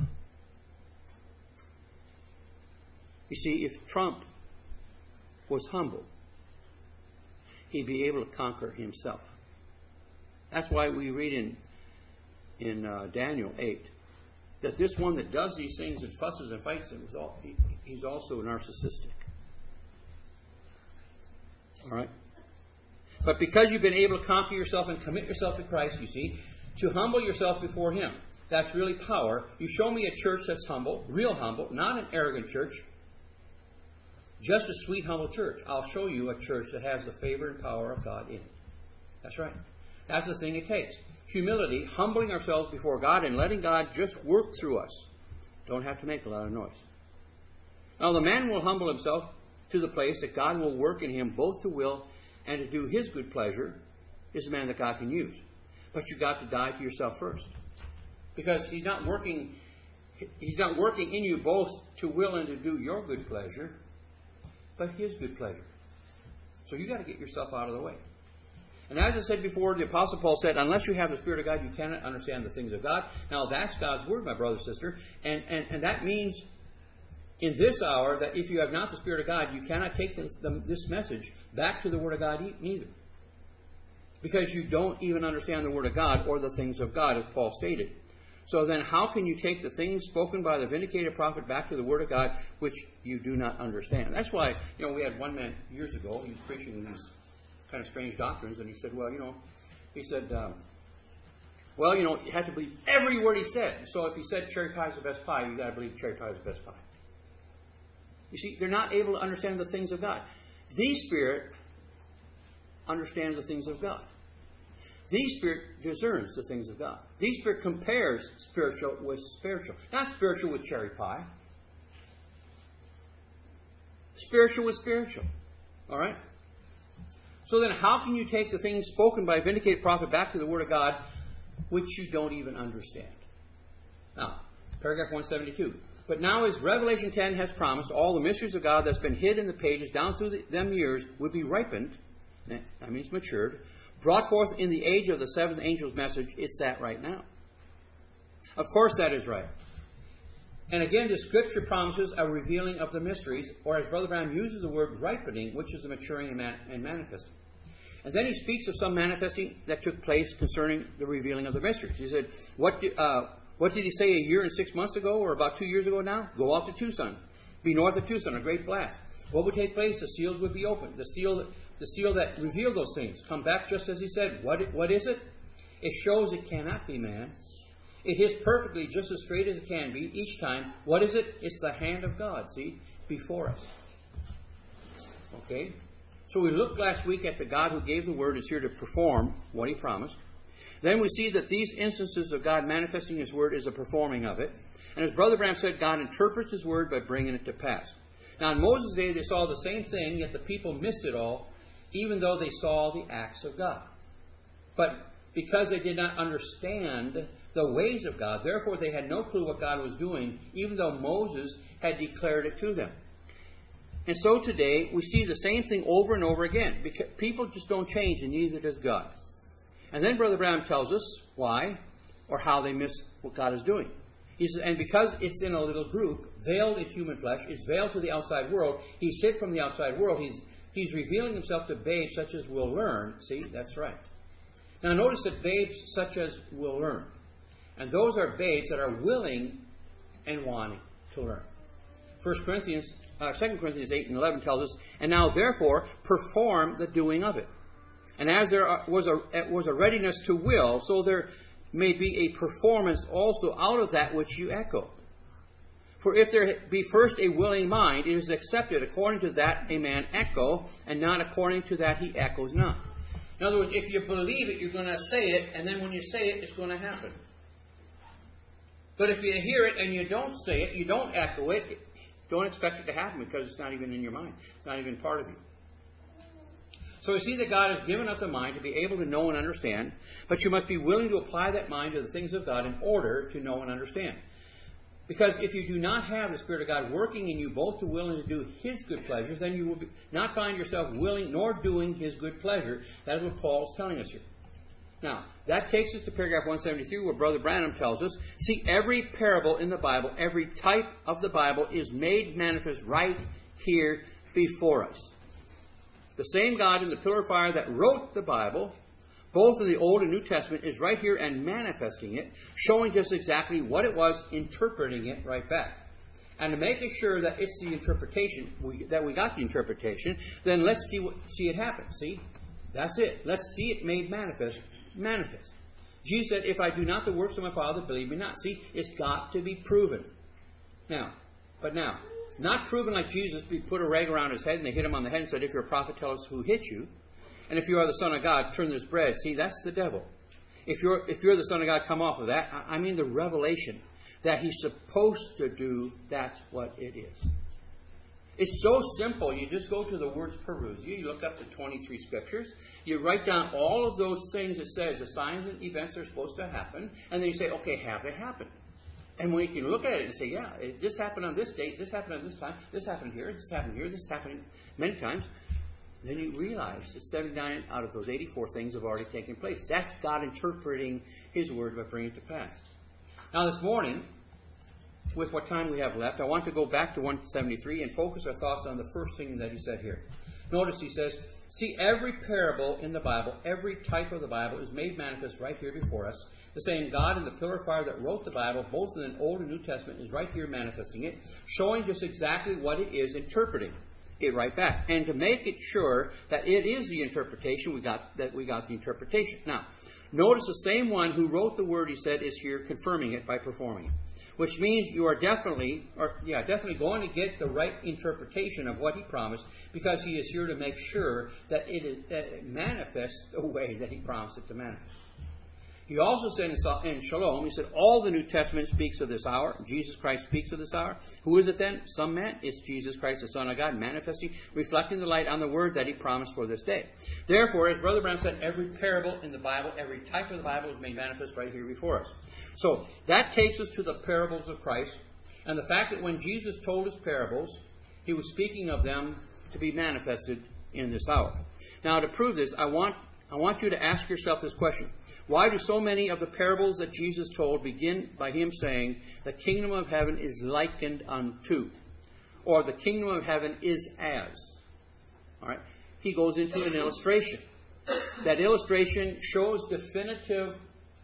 You see, if Trump was humble, he'd be able to conquer himself. That's why we read in Daniel 8, that this one that does these things and fusses and fights, he's also narcissistic. All right? But because you've been able to conquer yourself and commit yourself to Christ, you see, to humble yourself before Him, that's really power. You show me a church that's humble, real humble, not an arrogant church, just a sweet, humble church. I'll show you a church that has the favor and power of God in it. That's right. That's the thing it takes. Humility, humbling ourselves before God and letting God just work through us. Don't have to make a lot of noise. Now the man will humble himself to the place that God will work in him both to will and to do His good pleasure, is a man that God can use. But you've got to die to yourself first. Because He's not working in you both to will and to do your good pleasure, but His good pleasure. So you've got to get yourself out of the way. And as I said before, the Apostle Paul said, unless you have the Spirit of God, you cannot understand the things of God. Now, that's God's Word, my brother, sister. And that means, in this hour, that if you have not the Spirit of God, you cannot take this message back to the Word of God neither. Because you don't even understand the Word of God or the things of God, as Paul stated. So then how can you take the things spoken by the vindicated prophet back to the Word of God, which you do not understand? That's why, we had one man years ago, he was preaching these kind of strange doctrines, and he said, you have to believe every word he said. So if he said cherry pie is the best pie, you got to believe cherry pie is the best pie. You see, they're not able to understand the things of God. The Spirit understands the things of God. The Spirit discerns the things of God. The Spirit compares spiritual with spiritual. Not spiritual with cherry pie. Spiritual with spiritual. All right? So then how can you take the things spoken by a vindicated prophet back to the Word of God, which you don't even understand? Now, paragraph 172. But now as Revelation 10 has promised, all the mysteries of God that's been hid in the pages down through them years would be ripened, that means matured, brought forth in the age of the seventh angel's message. It's that right now. Of course that is right. And again, the Scripture promises a revealing of the mysteries, or as Brother Branham uses the word ripening, which is the maturing and manifesting. And then he speaks of some manifesting that took place concerning the revealing of the mysteries. He said, what did he say a year and 6 months ago, or about 2 years ago now? Go out to Tucson. Be north of Tucson, a great blast. What would take place? The seals would be opened. The seal that revealed those things. Come back just as he said. What is it? It shows it cannot be man. It hits perfectly just as straight as it can be each time. What is it? It's the hand of God, see, before us. Okay? So we looked last week at the God who gave the Word is here to perform what He promised. Then we see that these instances of God manifesting His Word is a performing of it. And as Brother Branham said, God interprets His Word by bringing it to pass. Now in Moses' day they saw the same thing, yet the people missed it all, even though they saw the acts of God. But because they did not understand the ways of God, therefore they had no clue what God was doing, even though Moses had declared it to them. And so today we see the same thing over and over again, because people just don't change, and neither does God. And then Brother Branham tells us why or how they miss what God is doing. He says, and because it's in a little group, veiled in human flesh, it's veiled to the outside world, He's hid from the outside world, He's revealing Himself to babes such as will learn. See, that's right. Now notice that babes such as will learn. And those are babes that are willing and wanting to learn. 2 Corinthians 8 and 11 tells us, and now therefore perform the doing of it. And as there was a readiness to will, so there may be a performance also out of that which you echo. For if there be first a willing mind, it is accepted according to that a man echo, and not according to that he echoes not. In other words, if you believe it, you're going to say it, and then when you say it, it's going to happen. But if you hear it and you don't say it, you don't echo it, don't expect it to happen because it's not even in your mind. It's not even part of you. So we see that God has given us a mind to be able to know and understand, but you must be willing to apply that mind to the things of God in order to know and understand. Because if you do not have the Spirit of God working in you both to will and to do His good pleasures, then you will not find yourself willing nor doing His good pleasure. That is what Paul is telling us here. Now, that takes us to paragraph 173 where Brother Branham tells us, see, every parable in the Bible, every type of the Bible is made manifest right here before us. The same God in the pillar of fire that wrote the Bible, both in the Old and New Testament, is right here and manifesting it, showing just exactly what it was, interpreting it right back. And to make it sure that it's the interpretation, that we got the interpretation, then let's see it happen. See? That's it. Let's see it made manifest. Jesus said, if I do not the works of my Father, believe me not. See, it's got to be proven. Now, not proven like Jesus, we put a rag around His head and they hit Him on the head and said, if you're a prophet, tell us who hit you. And if you are the Son of God, turn this bread. See, that's the devil. If you're the Son of God, come off of that. I mean the revelation that He's supposed to do, that's what it is. It's so simple. You just go to the words perusia. You look up the 23 scriptures. You write down all of those things it says, the signs and events are supposed to happen. And then you say, okay, have they happened? And when you can look at it and say, yeah, this happened on this date, this happened at this time, this happened here, this happened here, this happened many times, then you realize that 79 out of those 84 things have already taken place. That's God interpreting His Word by bringing it to pass. Now this morning, with what time we have left, I want to go back to 173 and focus our thoughts on the first thing that he said here. Notice he says, see, every parable in the Bible, every type of the Bible is made manifest right here before us. The same God in the pillar of fire that wrote the Bible, both in the Old and New Testament, is right here manifesting it, showing just exactly what it is, interpreting it right back. And to make it sure that it is the interpretation, we got the interpretation. Now, notice the same one who wrote the word, he said, is here confirming it by performing it. Which means you are definitely going to get the right interpretation of what He promised, because He is here to make sure that it manifests the way that He promised it to manifest. He also said in Shalom, he said, all the New Testament speaks of this hour. Jesus Christ speaks of this hour. Who is it then? Some man. It's Jesus Christ, the Son of God, manifesting, reflecting the light on the word that He promised for this day. Therefore, as Brother Branham said, every parable in the Bible, every type of the Bible is made manifest right here before us. So, that takes us to the parables of Christ, and the fact that when Jesus told His parables, He was speaking of them to be manifested in this hour. Now, to prove this, I want you to ask yourself this question. Why do so many of the parables that Jesus told begin by Him saying, the kingdom of heaven is likened unto, or the kingdom of heaven is as? All right. He goes into an illustration. That illustration shows definitive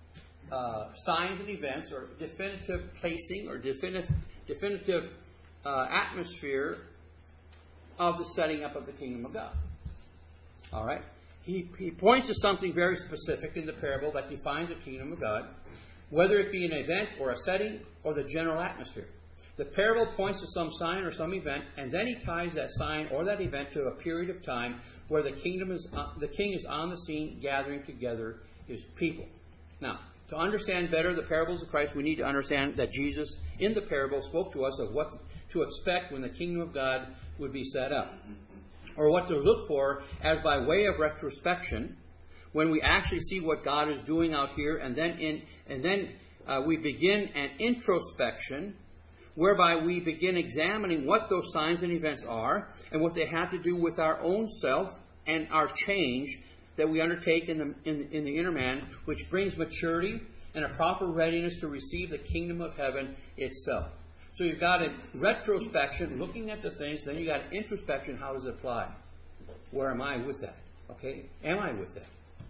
signs and events, or definitive placing, or definitive atmosphere of the setting up of the kingdom of God. All right. He points to something very specific in the parable that defines the kingdom of God, whether it be an event or a setting or the general atmosphere. The parable points to some sign or some event, and then he ties that sign or that event to a period of time where the king is on the scene gathering together his people. Now, to understand better the parables of Christ, we need to understand that Jesus, in the parable, spoke to us of what to expect when the kingdom of God would be set up, or what to look for as by way of retrospection when we actually see what God is doing out here, and then we begin an introspection whereby we begin examining what those signs and events are and what they have to do with our own self and our change that we undertake in the inner man, which brings maturity and a proper readiness to receive the kingdom of heaven itself. So you've got a retrospection, looking at the things, then you've got introspection, how does it apply? Where am I with that? Okay, am I with that?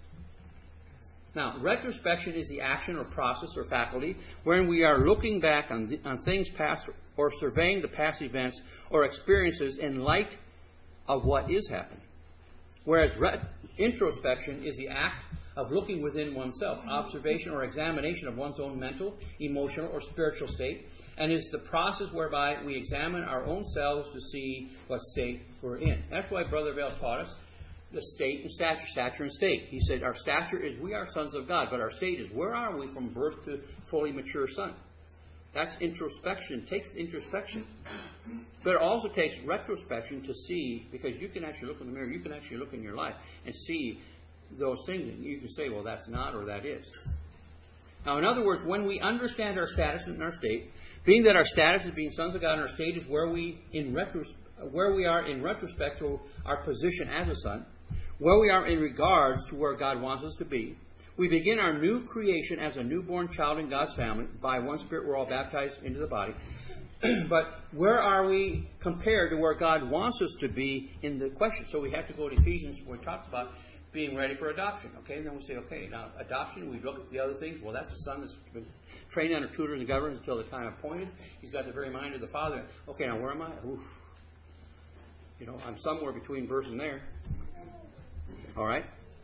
Now, retrospection is the action or process or faculty wherein we are looking back on things past or surveying the past events or experiences in light of what is happening. Whereas introspection is the act of looking within oneself, observation or examination of one's own mental, emotional, or spiritual state, and is the process whereby we examine our own selves to see what state we're in. That's why Brother Vail taught us the state and stature and state. He said our stature is we are sons of God, but our state is where are we from birth to fully mature son. That's introspection. It takes introspection. But it also takes retrospection to see, because you can actually look in the mirror, you can actually look in your life and see those things, and you can say, well, that's not or that is. Now, in other words, when we understand our status and our state, being that our status is being sons of God and our state is where we are in retrospect to our position as a son, where we are in regards to where God wants us to be, we begin our new creation as a newborn child in God's family. By one Spirit, we're all baptized into the body. But where are we compared to where God wants us to be in the question? So we have to go to Ephesians, where it talks about being ready for adoption. Okay, and then we say, okay, now adoption, we look at the other things. Well, that's the son that's been trained under tutors and governors until the time appointed. He's got the very mind of the Father. Okay, now where am I? Oof. You know, I'm somewhere between verse and there. All right?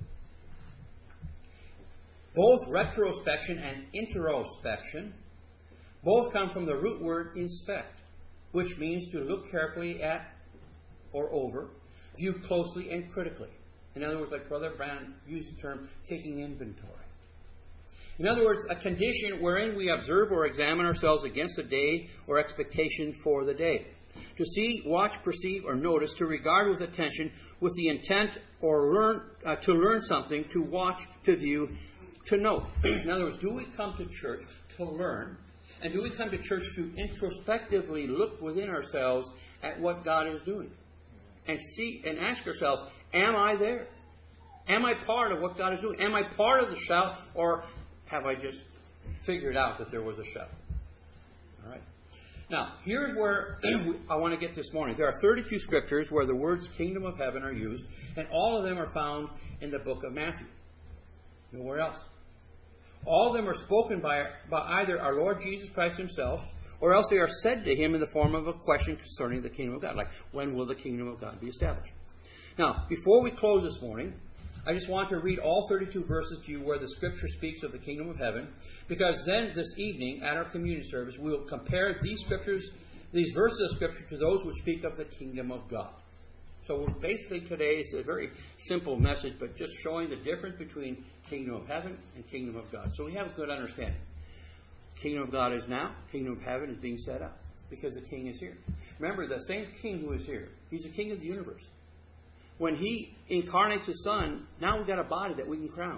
Both retrospection and introspection both come from the root word inspect, which means to look carefully at or over, view closely and critically. In other words, like Brother Brown used the term, taking inventory. In other words, a condition wherein we observe or examine ourselves against a day or expectation for the day. To see, watch, perceive, or notice, to regard with attention, with the intent or to learn something, to watch, to view, to note. In other words, do we come to church to learn? And do we come to church to introspectively look within ourselves at what God is doing? And see and ask ourselves, am I there? Am I part of what God is doing? Am I part of the shout, or have I just figured out that there was a shout? All right. Now, here's where I want to get this morning. There are 32 scriptures where the words kingdom of heaven are used, and all of them are found in the book of Matthew. Nowhere else. All of them are spoken by either our Lord Jesus Christ himself, or else they are said to him in the form of a question concerning the kingdom of God. Like, when will the kingdom of God be established? Now, before we close this morning, I just want to read all 32 verses to you where the Scripture speaks of the kingdom of heaven, because then this evening at our community service we will compare these verses of Scripture to those which speak of the kingdom of God. So basically today is a very simple message, but just showing the difference between kingdom of heaven and kingdom of God. So we have a good understanding. Kingdom of God is now, kingdom of heaven is being set up, because the king is here. Remember, the same king who is here, he's the king of the universe. When he incarnates his son, now we've got a body that we can crown.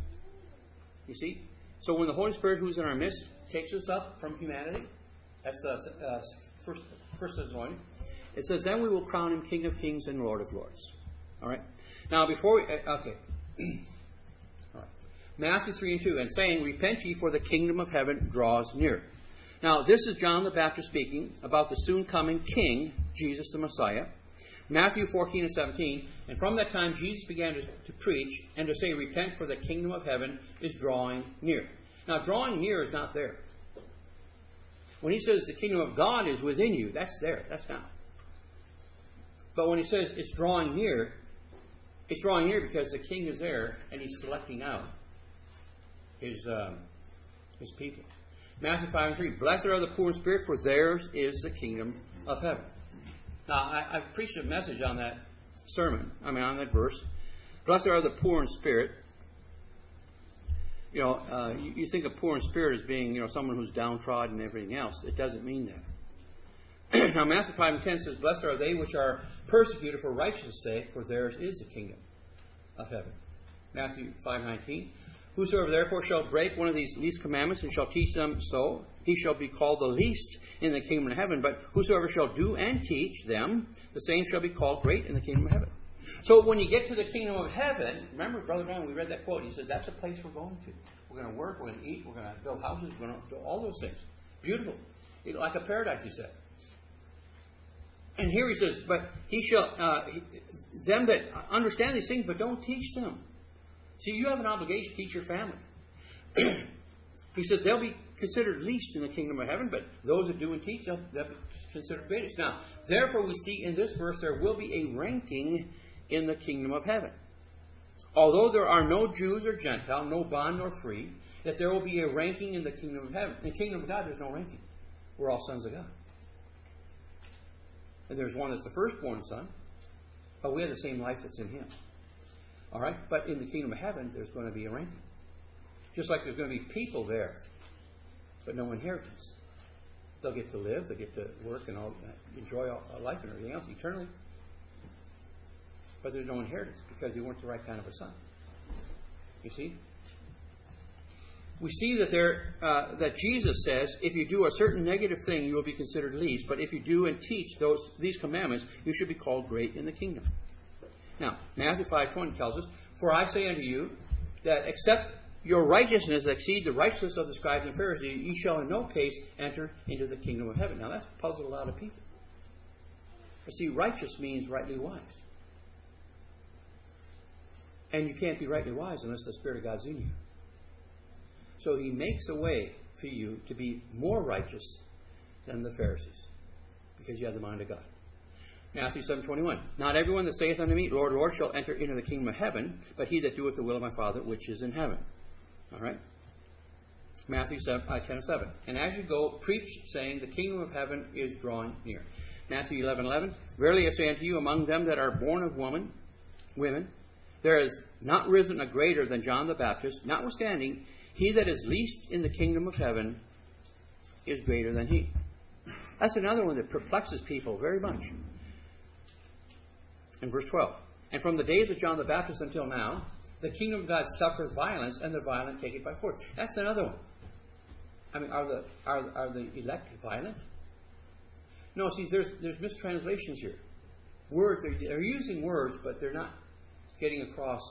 You see? So when the Holy Spirit who's in our midst takes us up from humanity, that's First Thessalonians, it says, then we will crown him King of Kings and Lord of Lords. All right? Now, before we... Okay. All right. Matthew 3:2, and saying, repent ye, for the kingdom of heaven draws near. Now, this is John the Baptist speaking about the soon coming King, Jesus the Messiah. Matthew 14 and 17, and from that time Jesus began to preach and to say, repent, for the kingdom of heaven is drawing near. Now, drawing near is not there. When he says the kingdom of God is within you, that's there. That's now. But when he says it's drawing near because the king is there and he's selecting out his people. Matthew 5:3, blessed are the poor in spirit, for theirs is the kingdom of heaven. Now, I've preached a message on that on that verse. Blessed are the poor in spirit. You think of poor in spirit as being, someone who's downtrodden and everything else. It doesn't mean that. Now, Matthew 5:10 says, blessed are they which are persecuted for righteousness' sake, for theirs is the kingdom of heaven. Matthew 5:19, whosoever therefore shall break one of these least commandments and shall teach them so, he shall be called the least in the kingdom of heaven. But whosoever shall do and teach them, the same shall be called great in the kingdom of heaven. So when you get to the kingdom of heaven, remember, Brother Brown, we read that quote. He said, that's a place we're going to. We're going to work, we're going to eat, we're going to build houses, we're going to do all those things. Beautiful. Like a paradise, he said. And here he says, but he shall, them that understand these things, but don't teach them. See, you have an obligation to teach your family. He says they'll be considered least in the kingdom of heaven, but those that do and teach, they'll be considered greatest. Now, therefore we see in this verse there will be a ranking in the kingdom of heaven. Although there are no Jews or Gentile, no bond nor free, that there will be a ranking in the kingdom of heaven. In the kingdom of God, there's no ranking. We're all sons of God. And there's one that's the firstborn son, but we have the same life that's in him. All right? But in the kingdom of heaven, there's going to be a ranking. Just like there's going to be people there, but no inheritance. They'll get to live, they'll get to work and enjoy life and everything else eternally. But there's no inheritance because they weren't the right kind of a son. You see? We see that that Jesus says, if you do a certain negative thing, you will be considered least. But if you do and teach these commandments, you should be called great in the kingdom. Now, Matthew 5:20 tells us, for I say unto you, that except your righteousness exceed the righteousness of the scribes and Pharisees, ye shall in no case enter into the kingdom of heaven. Now, that's puzzled a lot of people. But see, righteous means rightly wise. And you can't be rightly wise unless the Spirit of God's in you. So he makes a way for you to be more righteous than the Pharisees, because you have the mind of God. Matthew 7:21. Not everyone that saith unto me, Lord, Lord, shall enter into the kingdom of heaven, but he that doeth the will of my Father which is in heaven. All right? Matthew 10:7. And as you go, preach, saying, the kingdom of heaven is drawing near. Matthew 11:11. Verily I say unto you, among them that are born of women, there is not risen a greater than John the Baptist. Notwithstanding, he that is least in the kingdom of heaven is greater than he. That's another one that perplexes people very much. In verse 12. And from the days of John the Baptist until now, the kingdom of God suffers violence, and the violent take it by force. That's another one. I mean, are the elect violent? No, see, there's mistranslations here. Words, they're using words, but they're not getting across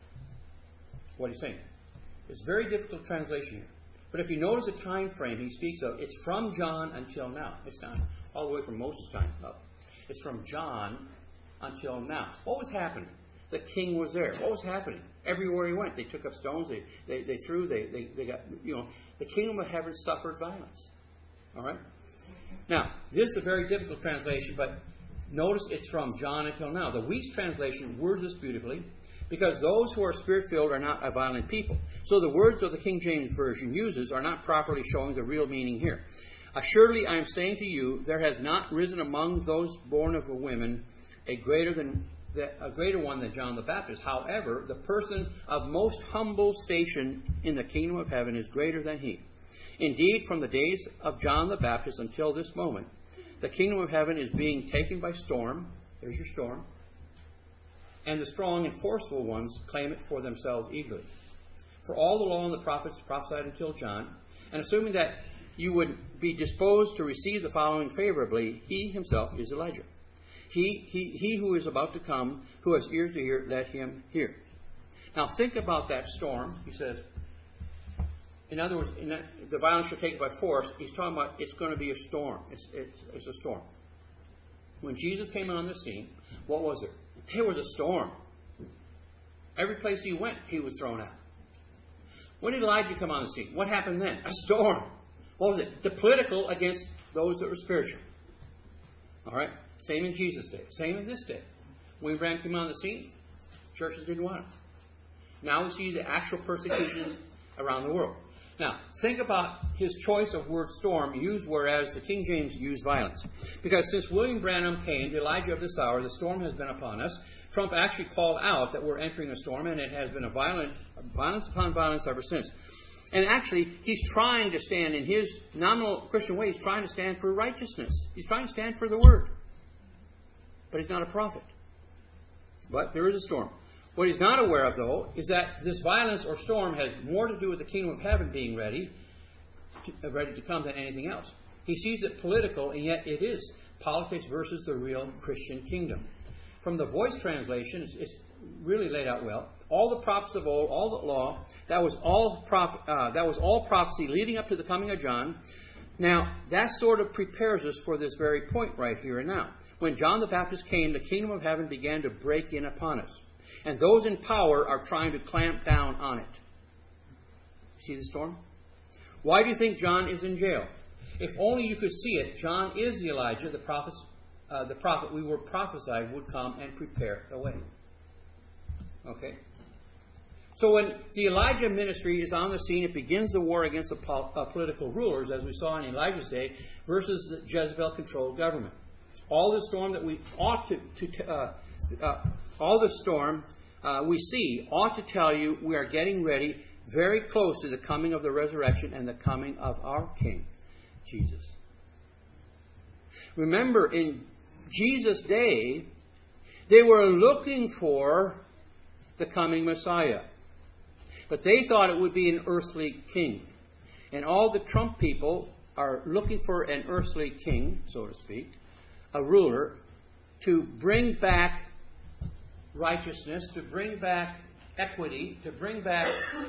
what he's saying. It's very difficult translation here. But if you notice the time frame he speaks of, it's from John until now. It's not all the way from Moses' time up. It's from John until now. What was happening? The king was there. What was happening? Everywhere he went, they took up stones, they threw, they got, the kingdom of heaven suffered violence. All right? Now, this is a very difficult translation, but notice it's from John until now. The Weeks translation words this beautifully, because those who are spirit-filled are not a violent people. So the words of the King James Version uses are not properly showing the real meaning here. Assuredly, I am saying to you, there has not risen among those born of a woman a greater one than John the Baptist. However, the person of most humble station in the kingdom of heaven is greater than he. Indeed, from the days of John the Baptist until this moment, the kingdom of heaven is being taken by storm. There's your storm. And the strong and forceful ones claim it for themselves eagerly. For all the law and the prophets prophesied until John, and assuming that you would be disposed to receive the following favorably, he himself is Elijah. He who is about to come, who has ears to hear, let him hear. Now think about that storm. He says, in other words, the violence shall take by force. He's talking about it's going to be a storm. It's a storm. When Jesus came on the scene, what was it? It was a storm. Every place he went, he was thrown out. When did Elijah come on the scene? What happened then? A storm. What was it? The political against those that were spiritual. All right? Same in Jesus' day. Same in this day. When Abraham came on the scene, churches didn't want us. Now we see the actual persecutions around the world. Now, think about his choice of word storm used, whereas the King James used violence. Because since William Branham came, the Elijah of this hour, the storm has been upon us. Trump actually called out that we're entering a storm, and it has been a violence upon violence ever since. And actually, he's trying to stand in his nominal Christian way. He's trying to stand for righteousness. He's trying to stand for the Word. But he's not a prophet. But there is a storm. What he's not aware of, though, is that this violence or storm has more to do with the kingdom of heaven being ready to come than anything else. He sees it political, and yet it is politics versus the real Christian kingdom. From the Voice translation, it's really laid out well. All the prophets of old, all the law, that was all prophecy leading up to the coming of John. Now, that sort of prepares us for this very point right here and now. When John the Baptist came, the kingdom of heaven began to break in upon us. And those in power are trying to clamp down on it. See the storm? Why do you think John is in jail? If only you could see it, John is the Elijah, the prophet we were prophesied would come and prepare the way. Okay? So when the Elijah ministry is on the scene, it begins the war against the political rulers, as we saw in Elijah's day, versus the Jezebel-controlled government. All the storm that we ought we see ought to tell you we are getting ready very close to the coming of the resurrection and the coming of our King, Jesus. Remember, in Jesus' day, they were looking for the coming Messiah. But they thought it would be an earthly king. And all the Trump people are looking for an earthly king, so to speak, a ruler, to bring back righteousness, to bring back equity, to bring back,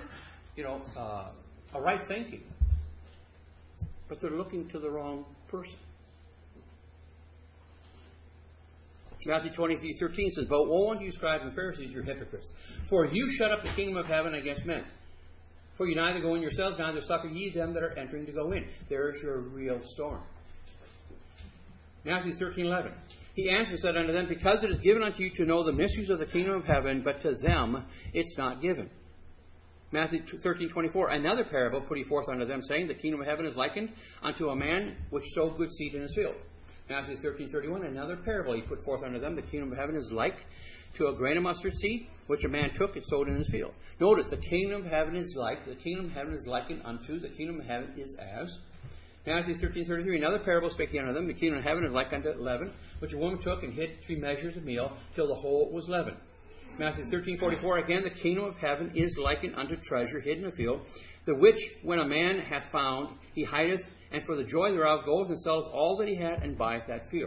a right thinking. But they're looking to the wrong person. Matthew 23:13 says, "But woe unto you, scribes and Pharisees, you hypocrites! For you shut up the kingdom of heaven against men. For you neither go in yourselves, neither suffer ye them that are entering to go in." There's your real storm. Matthew 13:11. "He answered and said unto them, Because it is given unto you to know the mysteries of the kingdom of heaven, but to them it's not given." Matthew 13:24. "Another parable put he forth unto them, saying, The kingdom of heaven is likened unto a man which sowed good seed in his field." Matthew 13:31. "Another parable he put forth unto them, The kingdom of heaven is like to a grain of mustard seed, which a man took and sowed in his field." Notice, the kingdom of heaven is like, the kingdom of heaven is likened unto, the kingdom of heaven is as. Matthew 13:33. "Another parable spake he unto them, The kingdom of heaven is like unto leaven, which a woman took and hid 3 measures of meal, till the whole was leavened." Matthew 13:44. "Again, the kingdom of heaven is likened unto treasure hid in a field, the which when a man hath found, he hideth, and for the joy thereof goeth and sells all that he had, and buyeth that field."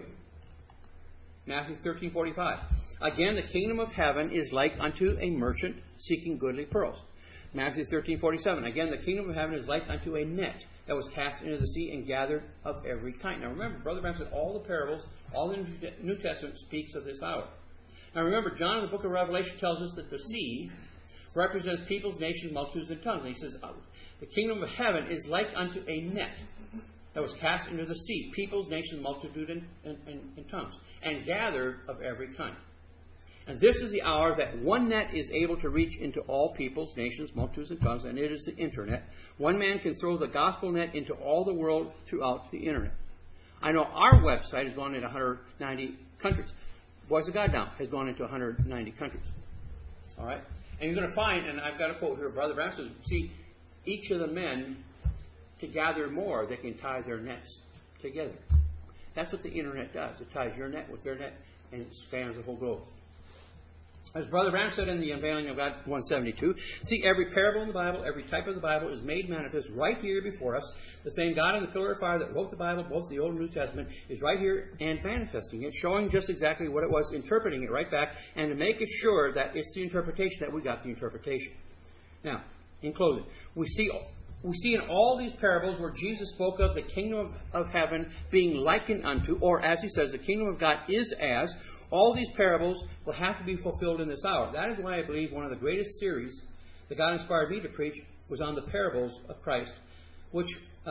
Matthew 13:45. "Again, the kingdom of heaven is like unto a merchant seeking goodly pearls." Matthew 13:47. "Again, the kingdom of heaven is like unto a net that was cast into the sea and gathered of every kind." Now remember, Brother Branham said all the parables, all the New Testament speaks of this hour. Now remember, John in the book of Revelation tells us that the sea represents peoples, nations, multitudes, and tongues. And he says, the kingdom of heaven is like unto a net that was cast into the sea, peoples, nations, multitude, and tongues, and gathered of every kind. And this is the hour that one net is able to reach into all peoples, nations, multitudes, and tongues, and it is the internet. One man can throw the gospel net into all the world throughout the internet. I know our website has gone into 190 countries. Voice of God now has gone into 190 countries. All right? And you're going to find, and I've got a quote here, Brother Branham says, see, each of the men, to gather more, they can tie their nets together. That's what the internet does. It ties your net with their net, and it spans the whole globe. As Brother Branham said in the Unveiling of God 172, see, every parable in the Bible, every type of the Bible is made manifest right here before us. The same God in the pillar of fire that wrote the Bible, both the Old and New Testament, is right here and manifesting it, showing just exactly what it was, interpreting it right back, and to make it sure that it's the interpretation that we got the interpretation. Now, in closing, we see in all these parables where Jesus spoke of the kingdom of heaven being likened unto, or as he says, the kingdom of God is as. All these parables will have to be fulfilled in this hour. That is why I believe one of the greatest series that God inspired me to preach was on the parables of Christ, which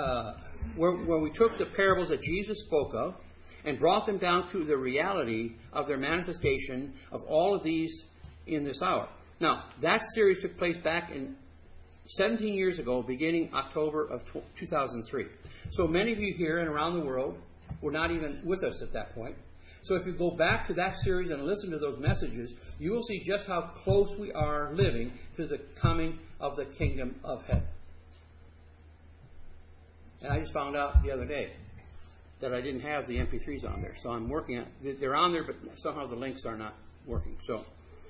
where we took the parables that Jesus spoke of and brought them down to the reality of their manifestation of all of these in this hour. Now, that series took place back in 17 years ago, beginning October of 2003. So many of you here and around the world were not even with us at that point. So if you go back to that series and listen to those messages, you will see just how close we are living to the coming of the kingdom of heaven. And I just found out the other day that I didn't have the MP3s on there. So I'm working on it. They're on there, but somehow the links are not working. So,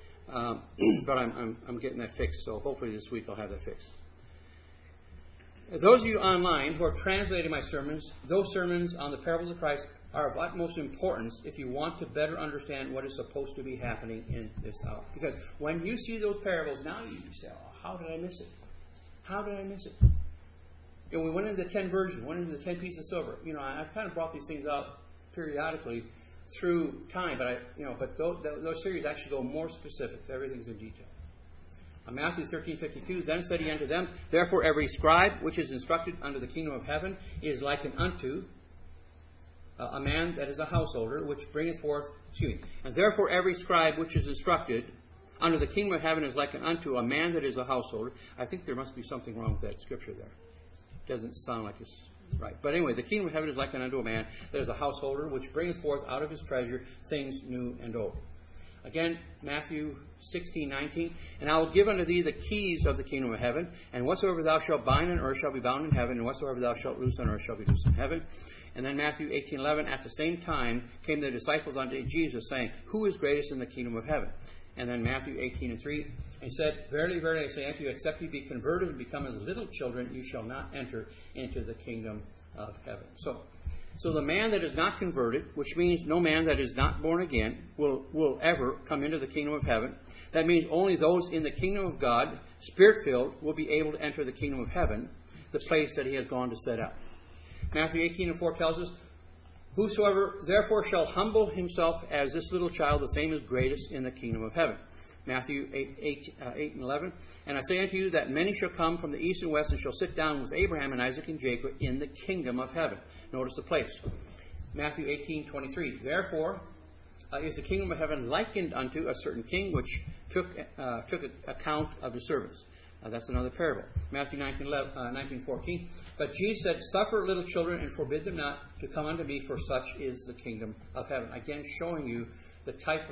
but I'm getting that fixed. So hopefully this week I'll have that fixed. Those of you online who are translating my sermons, those sermons on the parables of Christ are of utmost importance if you want to better understand what is supposed to be happening in this hour. Because when you see those parables, now you say, oh, how did I miss it? How did I miss it? And we went into the 10 virgins, went into the 10 pieces of silver. I've kind of brought these things out periodically through time, but those series actually go more specific. Everything's in detail. Matthew 13:52, then said he unto them, therefore every scribe which is instructed unto the kingdom of heaven is likened unto a man that is a householder, which bringeth forth, and therefore every scribe which is instructed unto the kingdom of heaven is likened unto a man that is a householder. I think there must be something wrong with that scripture there. Doesn't sound like it's right. But anyway, the kingdom of heaven is likened unto a man that is a householder, which bringeth forth out of his treasure things new and old. Again, Matthew 16:19, and I will give unto thee the keys of the kingdom of heaven, and whatsoever thou shalt bind on earth shall be bound in heaven, and whatsoever thou shalt loose on earth shall be loosed in heaven. And then Matthew 18:11, at the same time came the disciples unto Jesus, saying, who is greatest in the kingdom of heaven? And then Matthew 18:3, and said, verily, verily, I say unto you, except ye be converted and become as little children, you shall not enter into the kingdom of heaven. So the man that is not converted, which means no man that is not born again, will ever come into the kingdom of heaven. That means only those in the kingdom of God, Spirit-filled, will be able to enter the kingdom of heaven, the place that he has gone to set up. Matthew 18:4 tells us, whosoever therefore shall humble himself as this little child, the same is greatest in the kingdom of heaven. Matthew 8:11, and I say unto you that many shall come from the east and west and shall sit down with Abraham and Isaac and Jacob in the kingdom of heaven. Notice the place. Matthew 18:23, therefore is the kingdom of heaven likened unto a certain king which took account of his servants. That's another parable. Matthew 19:14. But Jesus said, suffer little children and forbid them not to come unto me, for such is the kingdom of heaven. Again, showing you the type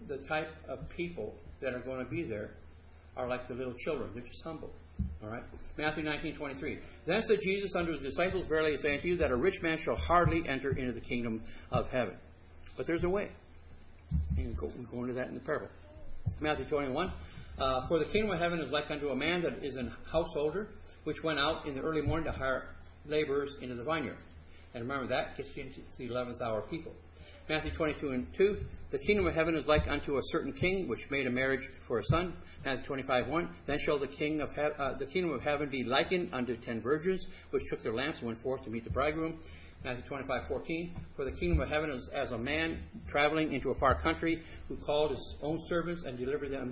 of people that are going to be there are like the little children. They're just humble. All right. Matthew 19:23. Then said Jesus unto his disciples, verily I say unto you that a rich man shall hardly enter into the kingdom of heaven. But there's a way. And we'll go into that in the parable. Matthew 21. For the kingdom of heaven is like unto a man that is an householder, which went out in the early morning to hire laborers into the vineyard. And remember, that gets you into the 11th hour people. Matthew 22:2, the kingdom of heaven is like unto a certain king, which made a marriage for a son. Matthew 25:1, then shall the kingdom of heaven be likened unto 10 virgins, which took their lamps and went forth to meet the bridegroom. Matthew 25:14, for the kingdom of heaven is as a man traveling into a far country, who called his own servants and delivered them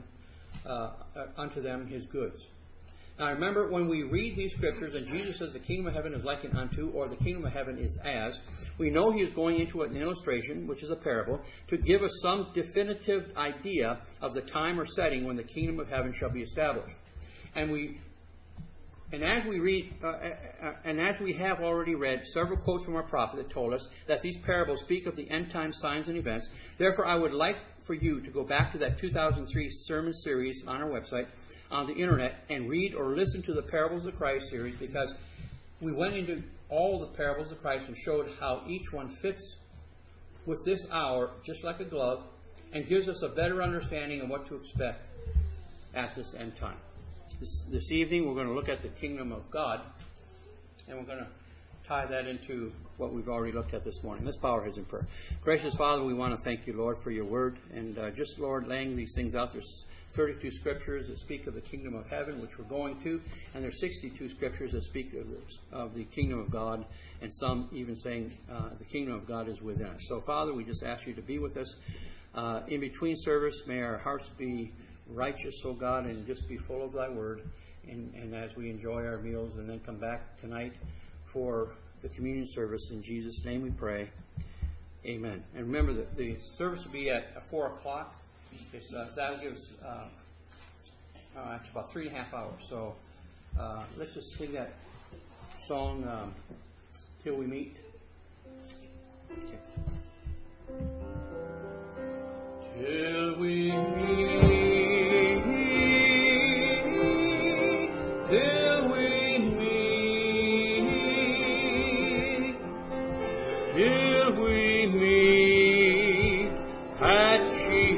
unto them his goods. Now remember, when we read these scriptures and Jesus says the kingdom of heaven is likened unto, or the kingdom of heaven is as, we know he is going into an illustration, which is a parable, to give us some definitive idea of the time or setting when the kingdom of heaven shall be established. And as we have already read several quotes from our prophet that told us that these parables speak of the end time signs and events, therefore I would like for you to go back to that 2003 sermon series on our website, on the internet, and read or listen to the Parables of Christ series, because we went into all the parables of Christ and showed how each one fits with this hour just like a glove, and gives us a better understanding of what to expect at this end time. This evening we're going to look at the kingdom of God, and we're going to tie that into what we've already looked at this morning. Let's bow our heads in prayer. Gracious Father, we want to thank you, Lord, for your word, and just, Lord, laying these things out. There's 32 scriptures that speak of the kingdom of heaven, which we're going to, and there's 62 scriptures that speak of the kingdom of God, and some even saying the kingdom of God is within us. So, Father, we just ask you to be with us. In between service, may our hearts be righteous, O God, and just be full of thy word, and as we enjoy our meals and then come back tonight for the communion service. In Jesus' name we pray. Amen. And remember that the service will be at 4 o'clock. That gives it's about 3.5 hours. So Let's just sing that song, Till We Meet. Okay. Till we meet, till we meet, till we meet at Jesus.